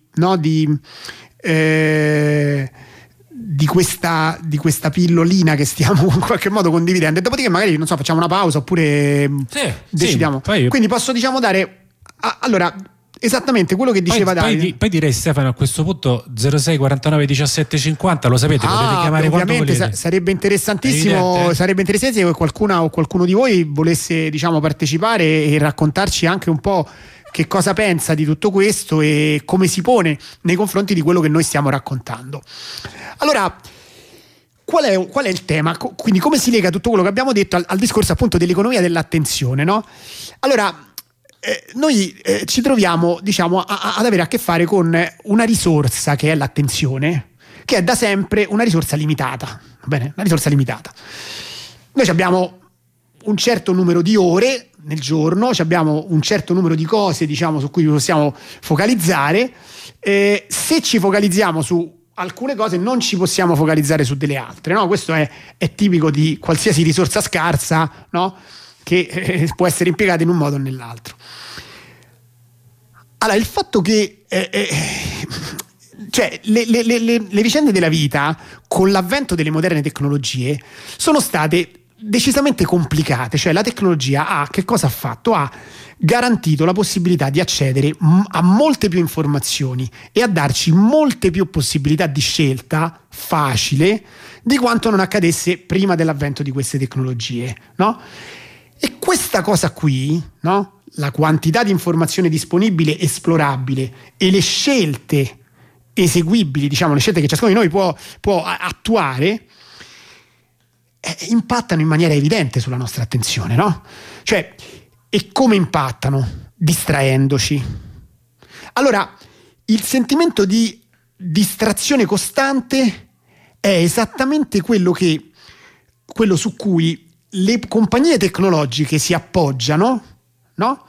questa pillolina che stiamo in qualche modo condividendo, e dopodiché magari, non so, facciamo una pausa oppure decidiamo. Sì, quindi posso, diciamo, dare allora esattamente quello che diceva Davide. Poi direi, Stefano, a questo punto 06 49 17 50, lo sapete, potete chiamare quando volete. Sarebbe interessantissimo che qualcuna o qualcuno di voi volesse, diciamo, partecipare e raccontarci anche un po' che cosa pensa di tutto questo e come si pone nei confronti di quello che noi stiamo raccontando. Allora, qual è il tema? Quindi come si lega tutto quello che abbiamo detto al discorso, appunto, dell'economia dell'attenzione, no? Allora, noi ci troviamo, diciamo, ad avere a che fare con una risorsa che è l'attenzione, che è da sempre una risorsa limitata, va bene? Una risorsa limitata. Noi abbiamo un certo numero di ore nel giorno, abbiamo un certo numero di cose, diciamo, su cui possiamo focalizzare. Se ci focalizziamo su alcune cose, non ci possiamo focalizzare su delle altre, no? Questo è tipico di qualsiasi risorsa scarsa, no? Che può essere impiegata in un modo o nell'altro. Allora, il fatto che cioè le vicende della vita con l'avvento delle moderne tecnologie sono state decisamente complicate. Cioè la tecnologia che cosa ha fatto? Ha garantito la possibilità di accedere a molte più informazioni e a darci molte più possibilità di scelta facile di quanto non accadesse prima dell'avvento di queste tecnologie, no? E questa cosa qui, no? La quantità di informazione disponibile, esplorabile, e le scelte eseguibili, diciamo le scelte che ciascuno di noi può attuare, impattano in maniera evidente sulla nostra attenzione, no? Cioè, e come impattano? Distraendoci. Allora, il sentimento di distrazione costante è esattamente quello su cui le compagnie tecnologiche si appoggiano, no?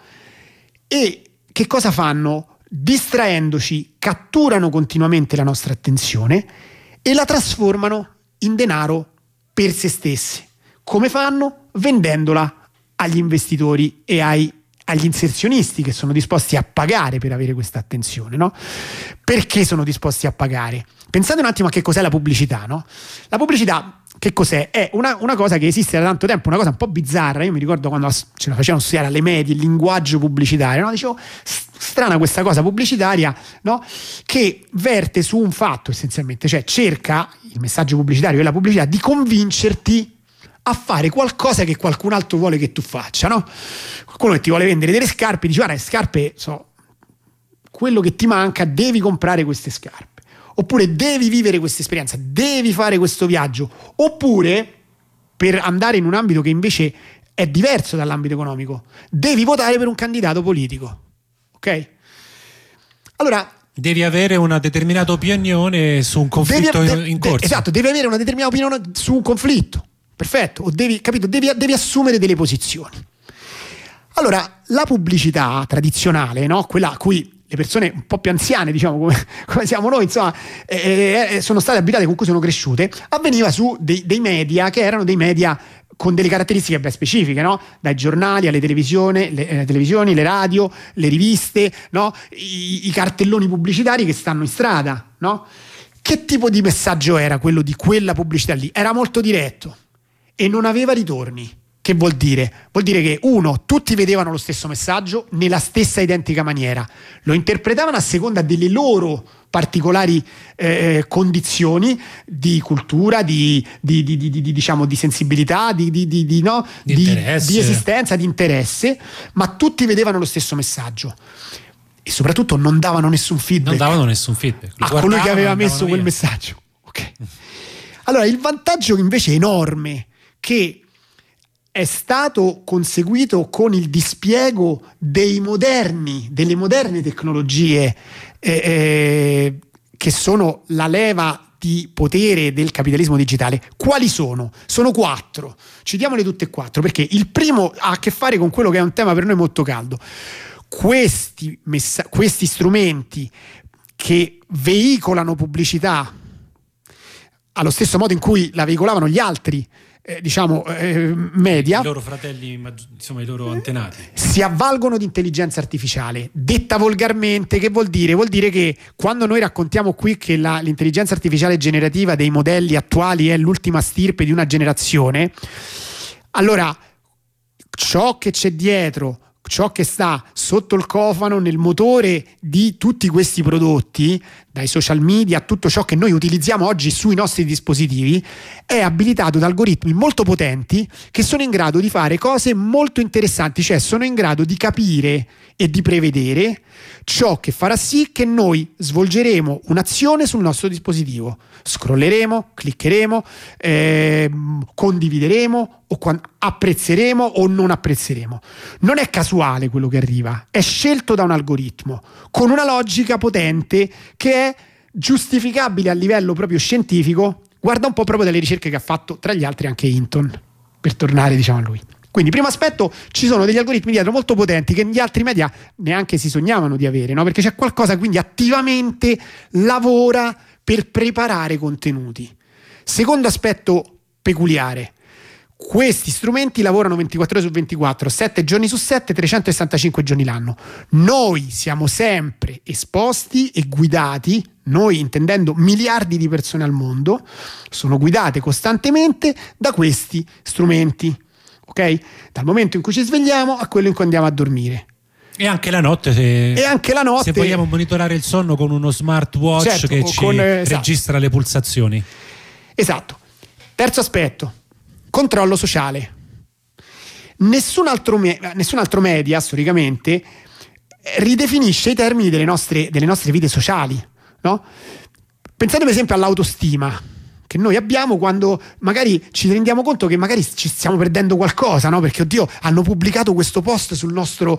E che cosa fanno? Distraendoci, catturano continuamente la nostra attenzione e la trasformano in denaro per se stessi. Come fanno? Vendendola agli investitori e agli inserzionisti che sono disposti a pagare per avere questa attenzione, no? Perché sono disposti a pagare? Pensate un attimo a che cos'è la pubblicità, no? La pubblicità che cos'è? È una cosa che esiste da tanto tempo, una cosa un po' bizzarra. Io mi ricordo quando ce la facevano studiare alle medie, il linguaggio pubblicitario, no? Dicevo, strana questa cosa pubblicitaria, no? Che verte su un fatto essenzialmente, cioè cerca, il messaggio pubblicitario e la pubblicità, di convincerti a fare qualcosa che qualcun altro vuole che tu faccia, no? Qualcuno che ti vuole vendere delle scarpe dice: guarda, le scarpe quello che ti manca, devi comprare queste scarpe, oppure devi vivere questa esperienza, devi fare questo viaggio, oppure, per andare in un ambito che invece è diverso dall'ambito economico, devi votare per un candidato politico, ok? Allora, devi avere una determinata opinione su un conflitto in corso. Esatto, devi avere una determinata opinione su un conflitto. Perfetto, o devi assumere delle posizioni. Allora, la pubblicità tradizionale, no? Quella a cui le persone un po' più anziane, diciamo, come siamo noi, insomma, sono state abitate, con cui sono cresciute, avveniva su dei media che erano dei media con delle caratteristiche ben specifiche, no? Dai giornali alle televisioni, le radio, le riviste, no? I cartelloni pubblicitari che stanno in strada, no? Che tipo di messaggio era quello di quella pubblicità lì? Era molto diretto e non aveva ritorni. Che vuol dire? Vuol dire che, uno, tutti vedevano lo stesso messaggio nella stessa identica maniera, lo interpretavano a seconda delle loro particolari condizioni di cultura, diciamo, di sensibilità, di esistenza, di interesse, ma tutti vedevano lo stesso messaggio e soprattutto non davano nessun feedback. A colui che aveva messo quel messaggio. Okay. Allora, il vantaggio invece enorme che è stato conseguito con il dispiego delle moderne tecnologie che sono la leva di potere del capitalismo digitale. Quali sono? Sono 4. Citiamole tutte e 4, perché il primo ha a che fare con quello che è un tema per noi molto caldo. Questi strumenti che veicolano pubblicità allo stesso modo in cui la veicolavano gli altri media, i loro fratelli, insomma i loro antenati, si avvalgono di intelligenza artificiale. Detta volgarmente, che vuol dire? Vuol dire che quando noi raccontiamo qui che l'intelligenza artificiale generativa dei modelli attuali è l'ultima stirpe di una generazione, allora ciò che c'è dietro, ciò che sta sotto il cofano, nel motore di tutti questi prodotti, dai social media a tutto ciò che noi utilizziamo oggi sui nostri dispositivi, è abilitato da algoritmi molto potenti che sono in grado di fare cose molto interessanti, cioè sono in grado di capire e di prevedere ciò che farà sì che noi svolgeremo un'azione sul nostro dispositivo, scrolleremo, cliccheremo, condivideremo o apprezzeremo o non apprezzeremo. Non è casuale quello che arriva, è scelto da un algoritmo con una logica potente che è giustificabile a livello proprio scientifico. Guarda un po' proprio delle ricerche che ha fatto tra gli altri anche Hinton, per tornare diciamo a lui. Quindi, primo aspetto, ci sono degli algoritmi dietro molto potenti che gli altri media neanche si sognavano di avere, no? Perché c'è qualcosa, quindi attivamente lavora per preparare contenuti. Secondo aspetto peculiare, questi strumenti lavorano 24 ore su 24, 7 giorni su 7, 365 giorni l'anno. Noi siamo sempre esposti e guidati, noi intendendo miliardi di persone al mondo, sono guidate costantemente da questi strumenti, ok? Dal momento in cui ci svegliamo a quello in cui andiamo a dormire. E anche la notte, se vogliamo monitorare il sonno con uno smartwatch, certo, che ci registra le pulsazioni. Esatto. Terzo aspetto, controllo sociale. Nessun altro media storicamente ridefinisce i termini delle nostre vite sociali, no? Pensate per esempio all'autostima che noi abbiamo quando magari ci rendiamo conto che magari ci stiamo perdendo qualcosa, no? Perché oddio, hanno pubblicato questo post sul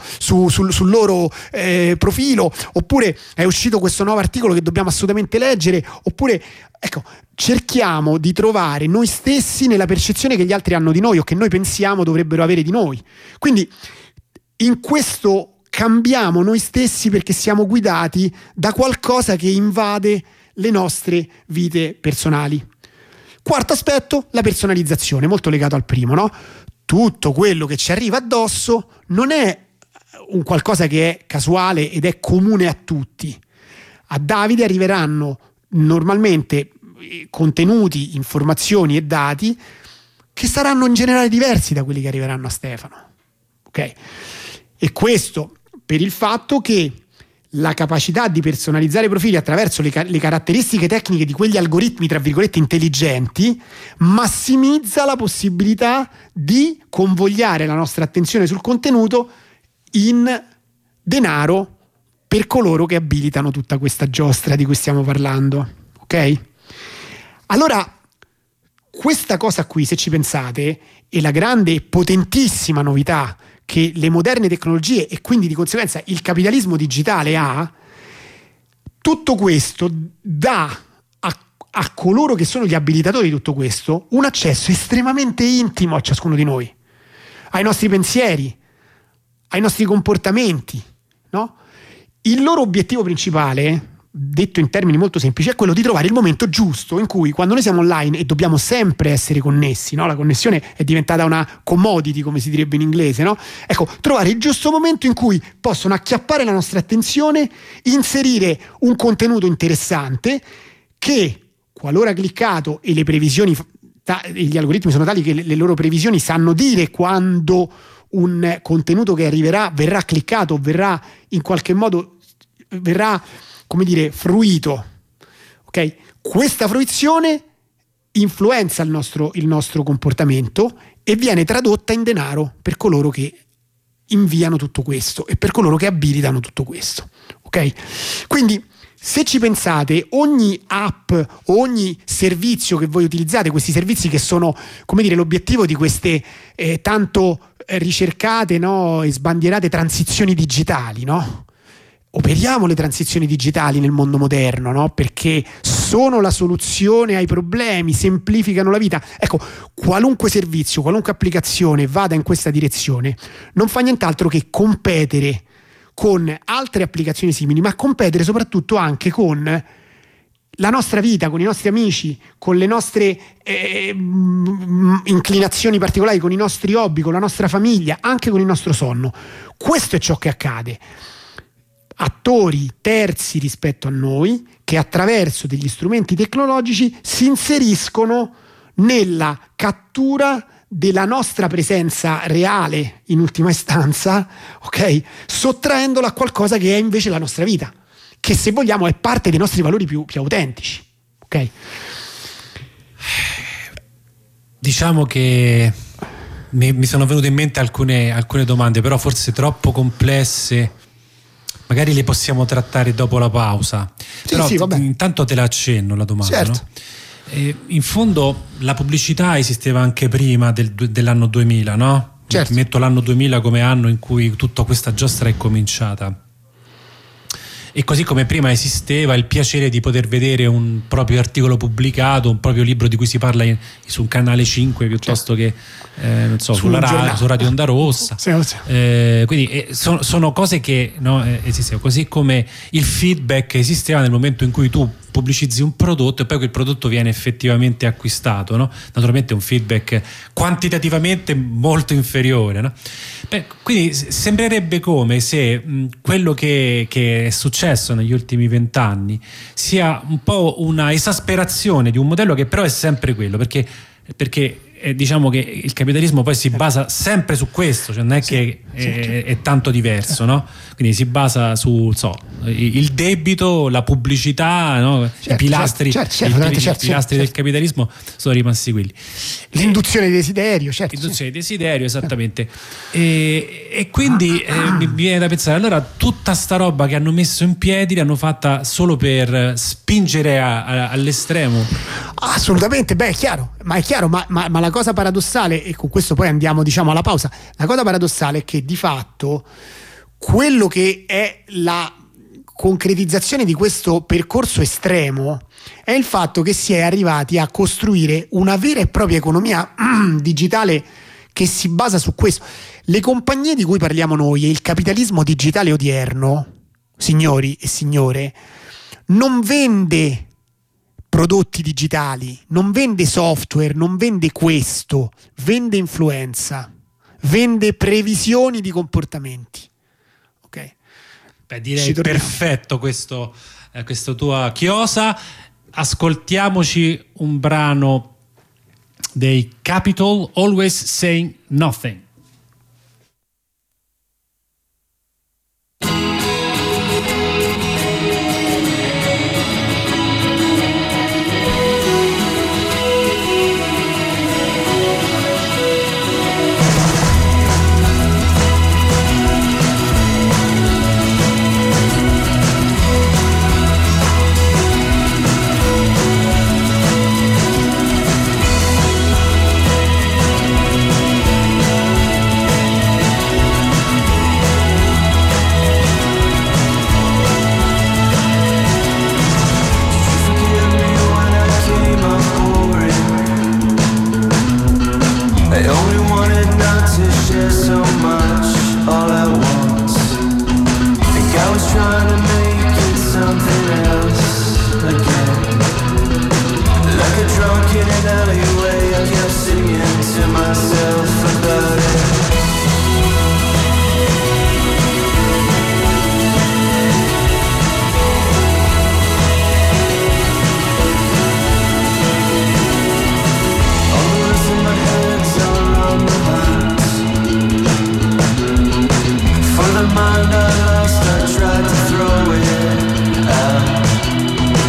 loro profilo, oppure è uscito questo nuovo articolo che dobbiamo assolutamente leggere, oppure ecco, cerchiamo di trovare noi stessi nella percezione che gli altri hanno di noi o che noi pensiamo dovrebbero avere di noi. Quindi in questo cambiamo noi stessi perché siamo guidati da qualcosa che invade le nostre vite personali. Quarto aspetto, la personalizzazione, molto legato al primo, no? Tutto quello che ci arriva addosso non è un qualcosa che è casuale ed è comune a tutti. A Davide arriveranno normalmente contenuti, informazioni e dati che saranno in generale diversi da quelli che arriveranno a Stefano, ok? E questo per il fatto che la capacità di personalizzare i profili attraverso le caratteristiche tecniche di quegli algoritmi tra virgolette intelligenti massimizza la possibilità di convogliare la nostra attenzione sul contenuto in denaro per coloro che abilitano tutta questa giostra di cui stiamo parlando, ok? Allora questa cosa qui, se ci pensate, è la grande e potentissima novità che le moderne tecnologie e quindi di conseguenza il capitalismo digitale ha. Tutto questo dà a coloro che sono gli abilitatori di tutto questo un accesso estremamente intimo a ciascuno di noi, ai nostri pensieri, ai nostri comportamenti, no? Il loro obiettivo principale, detto in termini molto semplici, è quello di trovare il momento giusto in cui, quando noi siamo online e dobbiamo sempre essere connessi, no? La connessione è diventata una commodity, come si direbbe in inglese, no? Ecco, trovare il giusto momento in cui possono acchiappare la nostra attenzione, inserire un contenuto interessante che, qualora cliccato e le previsioni, gli algoritmi sono tali che le loro previsioni sanno dire quando un contenuto che arriverà verrà cliccato, verrà in qualche modo come dire, fruito, ok? Questa fruizione influenza il nostro comportamento e viene tradotta in denaro per coloro che inviano tutto questo e per coloro che abilitano tutto questo, ok? Quindi se ci pensate, ogni app o ogni servizio che voi utilizzate, questi servizi che sono, come dire, l'obiettivo di queste tanto ricercate, no, e sbandierate transizioni digitali, no? Operiamo le transizioni digitali nel mondo moderno, no? Perché sono la soluzione ai problemi, semplificano la vita. Ecco, qualunque servizio, qualunque applicazione vada in questa direzione non fa nient'altro che competere con altre applicazioni simili, ma competere soprattutto anche con la nostra vita, con i nostri amici, con le nostre inclinazioni particolari, con i nostri hobby, con la nostra famiglia, anche con il nostro sonno. Questo è ciò che accade. Attori terzi rispetto a noi che attraverso degli strumenti tecnologici si inseriscono nella cattura della nostra presenza reale in ultima istanza, ok? Sottraendola a qualcosa che è invece la nostra vita, che se vogliamo è parte dei nostri valori più autentici, ok? Diciamo che mi sono venute in mente alcune domande, però forse troppo complesse. Magari le possiamo trattare dopo la pausa. Sì, però sì, vabbè. Intanto te la accenno la domanda, certo. No? In fondo la pubblicità esisteva anche prima dell'anno 2000, no? Certo. Metto l'anno 2000 come anno in cui tutta questa giostra è cominciata. E così come prima esisteva il piacere di poter vedere un proprio articolo pubblicato, un proprio libro di cui si parla su un canale 5 piuttosto che non so, su Radio Onda Rossa. Sì. Quindi sono cose che, no, esistevano, così come il feedback esisteva nel momento in cui tu pubblicizzi un prodotto e poi quel prodotto viene effettivamente acquistato, no? Naturalmente è un feedback quantitativamente molto inferiore, no? Quindi sembrerebbe come se quello che è successo negli ultimi 20 anni sia un po' una esasperazione di un modello che però è sempre quello, perché diciamo che il capitalismo poi si basa sempre su questo, cioè non è che è tanto diverso, no? Quindi si basa su il debito, la pubblicità, no? I pilastri del capitalismo sono rimasti quelli. L'induzione di desiderio, L'induzione di desiderio, esattamente. E quindi mi viene da pensare, allora tutta sta roba che hanno messo in piedi l'hanno fatta solo per spingere all'estremo? Assolutamente, è chiaro, ma la cosa paradossale, e con questo poi andiamo diciamo alla pausa, la cosa paradossale è che di fatto quello che è la concretizzazione di questo percorso estremo è il fatto che si è arrivati a costruire una vera e propria economia digitale che si basa su questo. Le compagnie di cui parliamo noi e il capitalismo digitale odierno, signori e signore, non vende prodotti digitali, non vende software, non vende questo, vende influenza, vende previsioni di comportamenti. Ok? Direi perfetto questa tua chiosa. Ascoltiamoci un brano dei Capitol, Always Saying Nothing.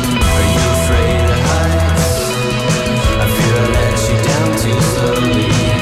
Slowly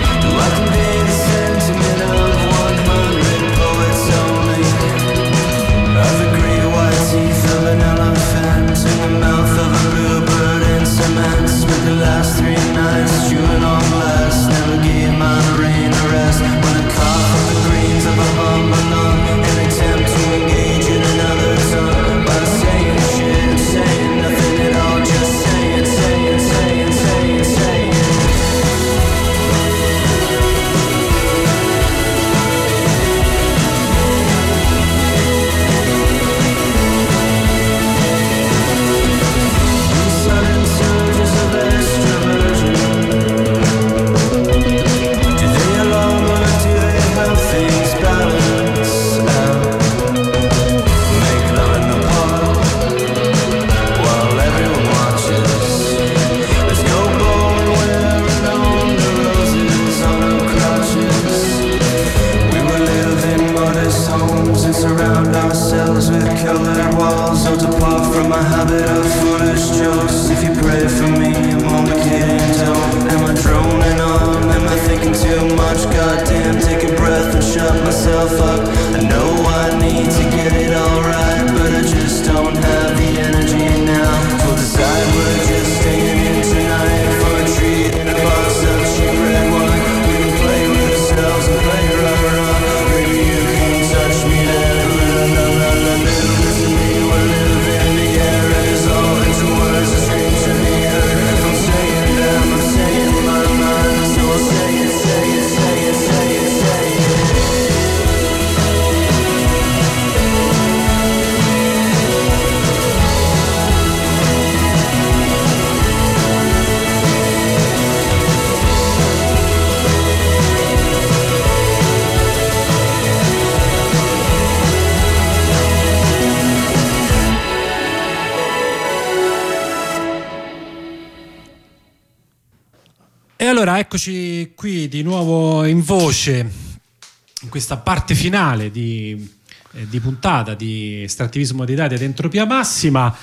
Allora, eccoci qui di nuovo in voce, in questa parte finale di puntata di estrattivismo di dati ed entropia massima.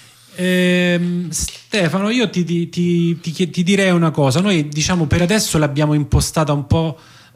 Stefano, io ti direi una cosa. Noi, diciamo, per adesso l'abbiamo impostata un po'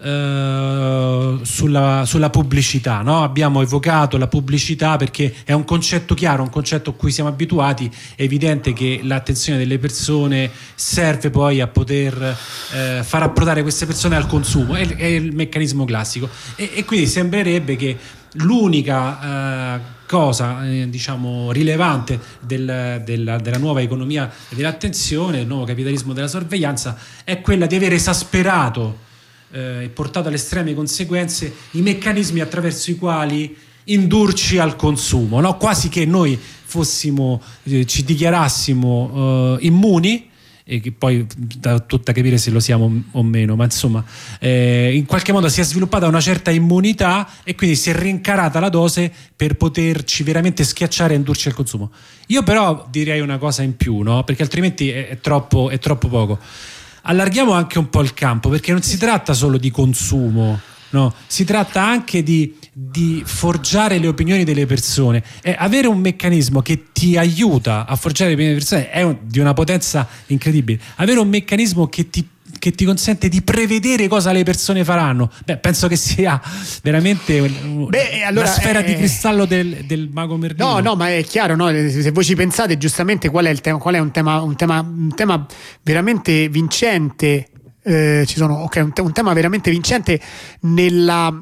sulla pubblicità, no? Abbiamo evocato la pubblicità perché è un concetto chiaro, un concetto a cui siamo abituati. È evidente che l'attenzione delle persone serve poi a poter far approdare queste persone al consumo, è il meccanismo classico, e quindi sembrerebbe che l'unica cosa diciamo rilevante della nuova economia dell'attenzione, del nuovo capitalismo della sorveglianza, è quella di aver esasperato e portato alle estreme conseguenze i meccanismi attraverso i quali indurci al consumo, no? Quasi che noi fossimo ci dichiarassimo immuni, e che poi da tutto a capire se lo siamo o meno, ma insomma in qualche modo si è sviluppata una certa immunità e quindi si è rincarata la dose per poterci veramente schiacciare e indurci al consumo. Io però direi una cosa in più, no? Perché altrimenti è troppo poco. Allarghiamo anche un po' il campo, perché non si tratta solo di consumo, no? Si tratta anche di forgiare le opinioni delle persone. Avere un meccanismo che ti aiuta a forgiare le opinioni delle persone è di una potenza incredibile. Avere un meccanismo che ti consente di prevedere cosa le persone faranno, penso che sia veramente la sfera di cristallo del mago Merlino. No, ma è chiaro, no? Se voi ci pensate giustamente qual è il tema, qual è un tema veramente vincente, un tema veramente vincente nella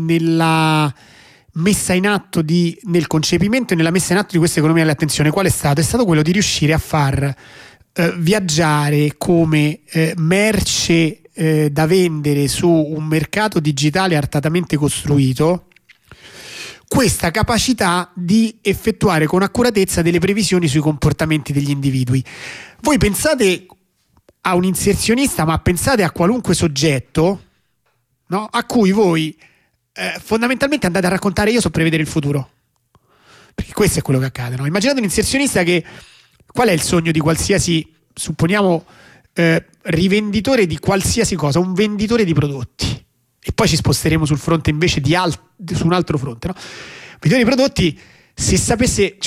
messa in atto nel concepimento e nella messa in atto di questa economia dell'attenzione. Qual è stato? È stato quello di riuscire a far viaggiare come merce da vendere su un mercato digitale artatamente costruito questa capacità di effettuare con accuratezza delle previsioni sui comportamenti degli individui. Voi pensate a un inserzionista, ma pensate a qualunque soggetto, no? A cui voi fondamentalmente andate a raccontare: io so prevedere il futuro, perché questo è quello che accade, no? Immaginate un inserzionista che qual è il sogno di qualsiasi, supponiamo, rivenditore di qualsiasi cosa, un venditore di prodotti, e poi ci sposteremo sul fronte invece su un altro fronte, no? Venditore di prodotti, se sapesse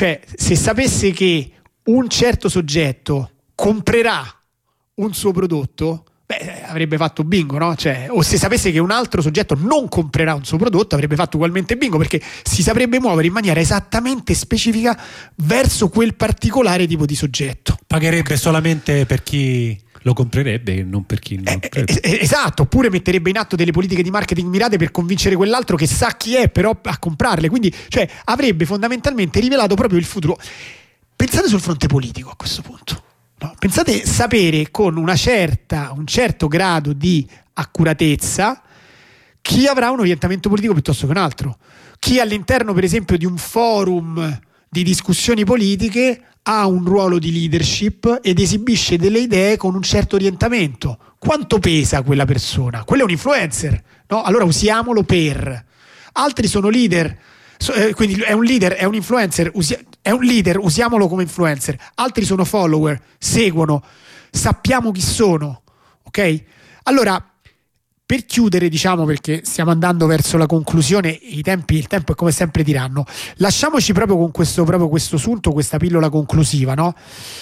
che un certo soggetto comprerà un suo prodotto, avrebbe fatto bingo, no? O se sapesse che un altro soggetto non comprerà un suo prodotto, avrebbe fatto ugualmente bingo, perché si saprebbe muovere in maniera esattamente specifica verso quel particolare tipo di soggetto. Pagherebbe solamente per chi lo comprerebbe e non per chi non comprerebbe. Esatto, oppure metterebbe in atto delle politiche di marketing mirate per convincere quell'altro che sa chi è però a comprarle. Quindi, avrebbe fondamentalmente rivelato proprio il futuro. Pensate sul fronte politico a questo punto. No, pensate sapere con un certo grado di accuratezza chi avrà un orientamento politico piuttosto che un altro, chi all'interno per esempio di un forum di discussioni politiche ha un ruolo di leadership ed esibisce delle idee con un certo orientamento. Quanto pesa quella persona? Quello è un influencer, no? Allora usiamolo per. Altri sono leader, quindi è un leader, è un influencer, è un leader, usiamolo come influencer. Altri sono follower, seguono, sappiamo chi sono, ok? Allora, per chiudere, diciamo, perché stiamo andando verso la conclusione, il tempo è come sempre tiranno, lasciamoci proprio con questo sunto, questa pillola conclusiva, no?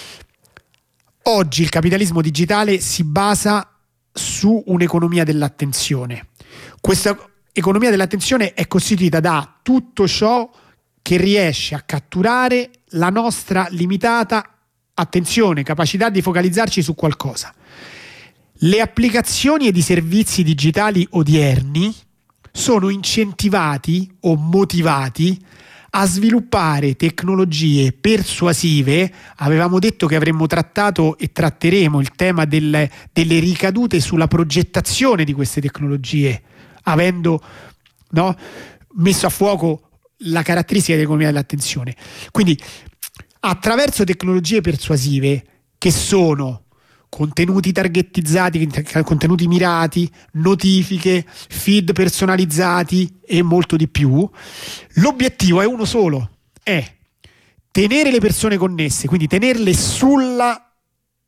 Oggi il capitalismo digitale si basa su un'economia dell'attenzione. Questa economia dell'attenzione è costituita da tutto ciò che riesce a catturare la nostra limitata attenzione, capacità di focalizzarci su qualcosa. Le applicazioni ed i servizi digitali odierni sono incentivati o motivati a sviluppare tecnologie persuasive. Avevamo detto che avremmo trattato e tratteremo il tema delle ricadute sulla progettazione di queste tecnologie, avendo, no, messo a fuoco la caratteristica dell'economia dell'attenzione. Quindi attraverso tecnologie persuasive che sono contenuti targetizzati, contenuti mirati, notifiche, feed personalizzati e molto di più, l'obiettivo è uno solo: è tenere le persone connesse, quindi tenerle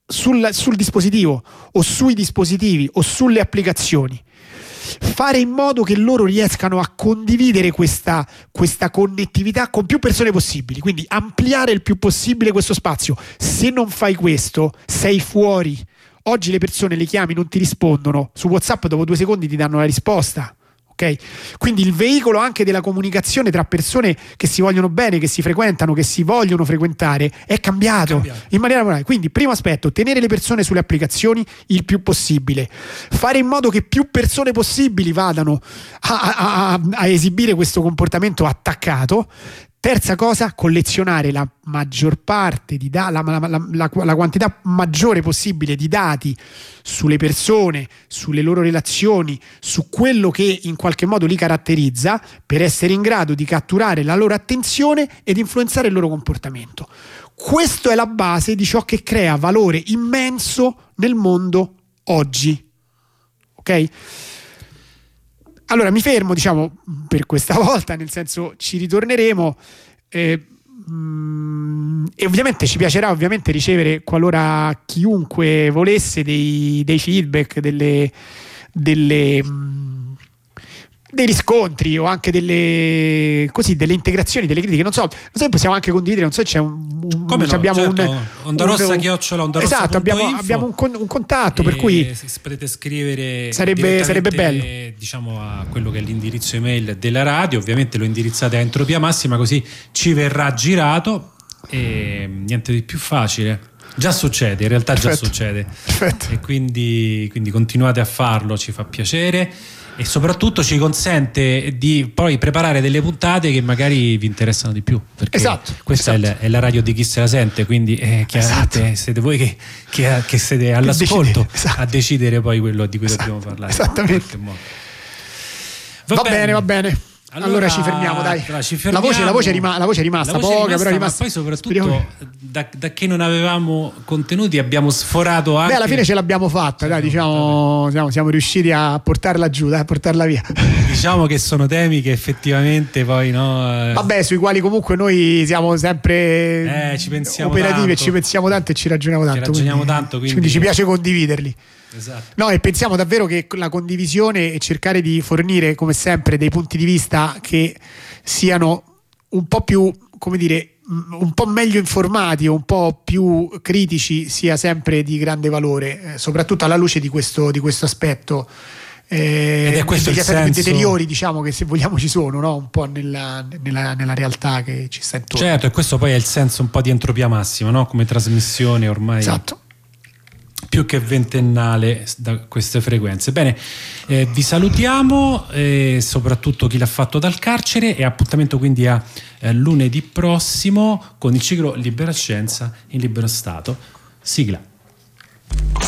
sul dispositivo o sui dispositivi o sulle applicazioni, fare in modo che loro riescano a condividere questa connettività con più persone possibili, quindi ampliare il più possibile questo spazio. Se non fai questo sei fuori. Oggi le persone le chiami, non ti rispondono, su WhatsApp dopo 2 secondi ti danno la risposta. Okay? Quindi il veicolo anche della comunicazione tra persone che si vogliono bene, che si frequentano, che si vogliono frequentare è cambiato. In maniera morale. Quindi primo aspetto, tenere le persone sulle applicazioni il più possibile, fare in modo che più persone possibili vadano a esibire questo comportamento attaccato. Terza cosa, collezionare la maggior parte di la quantità maggiore possibile di dati sulle persone, sulle loro relazioni, su quello che in qualche modo li caratterizza, per essere in grado di catturare la loro attenzione ed influenzare il loro comportamento. Questo è la base di ciò che crea valore immenso nel mondo oggi. Ok? Allora mi fermo, diciamo, per questa volta, nel senso ci ritorneremo e ovviamente ci piacerà ricevere, qualora chiunque volesse, dei feedback, dei riscontri o anche delle integrazioni, delle critiche. Non so se possiamo anche condividere, non so se c'è Onda Rossa chiocciola Onda Rossa. Esatto, abbiamo un contatto, per cui potete scrivere, sarebbe bello, diciamo, a quello che è l'indirizzo email della radio. Ovviamente lo indirizzate a Entropia Massima, così ci verrà girato e niente di più facile. Già succede, in realtà. Perfetto. Già succede. Perfetto. E quindi continuate a farlo, ci fa piacere. E soprattutto ci consente di poi preparare delle puntate che magari vi interessano di più, perché questa è la radio di chi se la sente, quindi chiaramente siete voi che siete all'ascolto a decidere poi quello di cui dobbiamo parlare. Esattamente. Va bene. Allora ci fermiamo, dai. La voce è rimasta poca, però è rimasta. Ma poi soprattutto da che non avevamo contenuti abbiamo sforato anche. Alla fine ce l'abbiamo fatta, dai, diciamo, siamo riusciti a portarla giù, a portarla via. Diciamo che sono temi che effettivamente poi sui quali comunque noi siamo sempre ci pensiamo operativi, tanto. E ci pensiamo tanto e ci ragioniamo tanto. Quindi ci piace condividerli. Esatto. No, e pensiamo davvero che la condivisione e cercare di fornire, come sempre, dei punti di vista che siano un po' più, come dire, un po' meglio informati o un po' più critici sia sempre di grande valore, soprattutto alla luce di questo aspetto. Ed è questo degli il aspetti senso, deteriori, diciamo, che se vogliamo ci sono, no? Un po' nella realtà che ci sta intorno. Certo, e questo poi è il senso un po' di Entropia Massima, no? Come trasmissione ormai. Esatto. Più che ventennale da queste frequenze. Bene, vi salutiamo, soprattutto chi l'ha fatto dal carcere, e appuntamento quindi a lunedì prossimo con il ciclo Libera Scienza in Libero Stato. Sigla.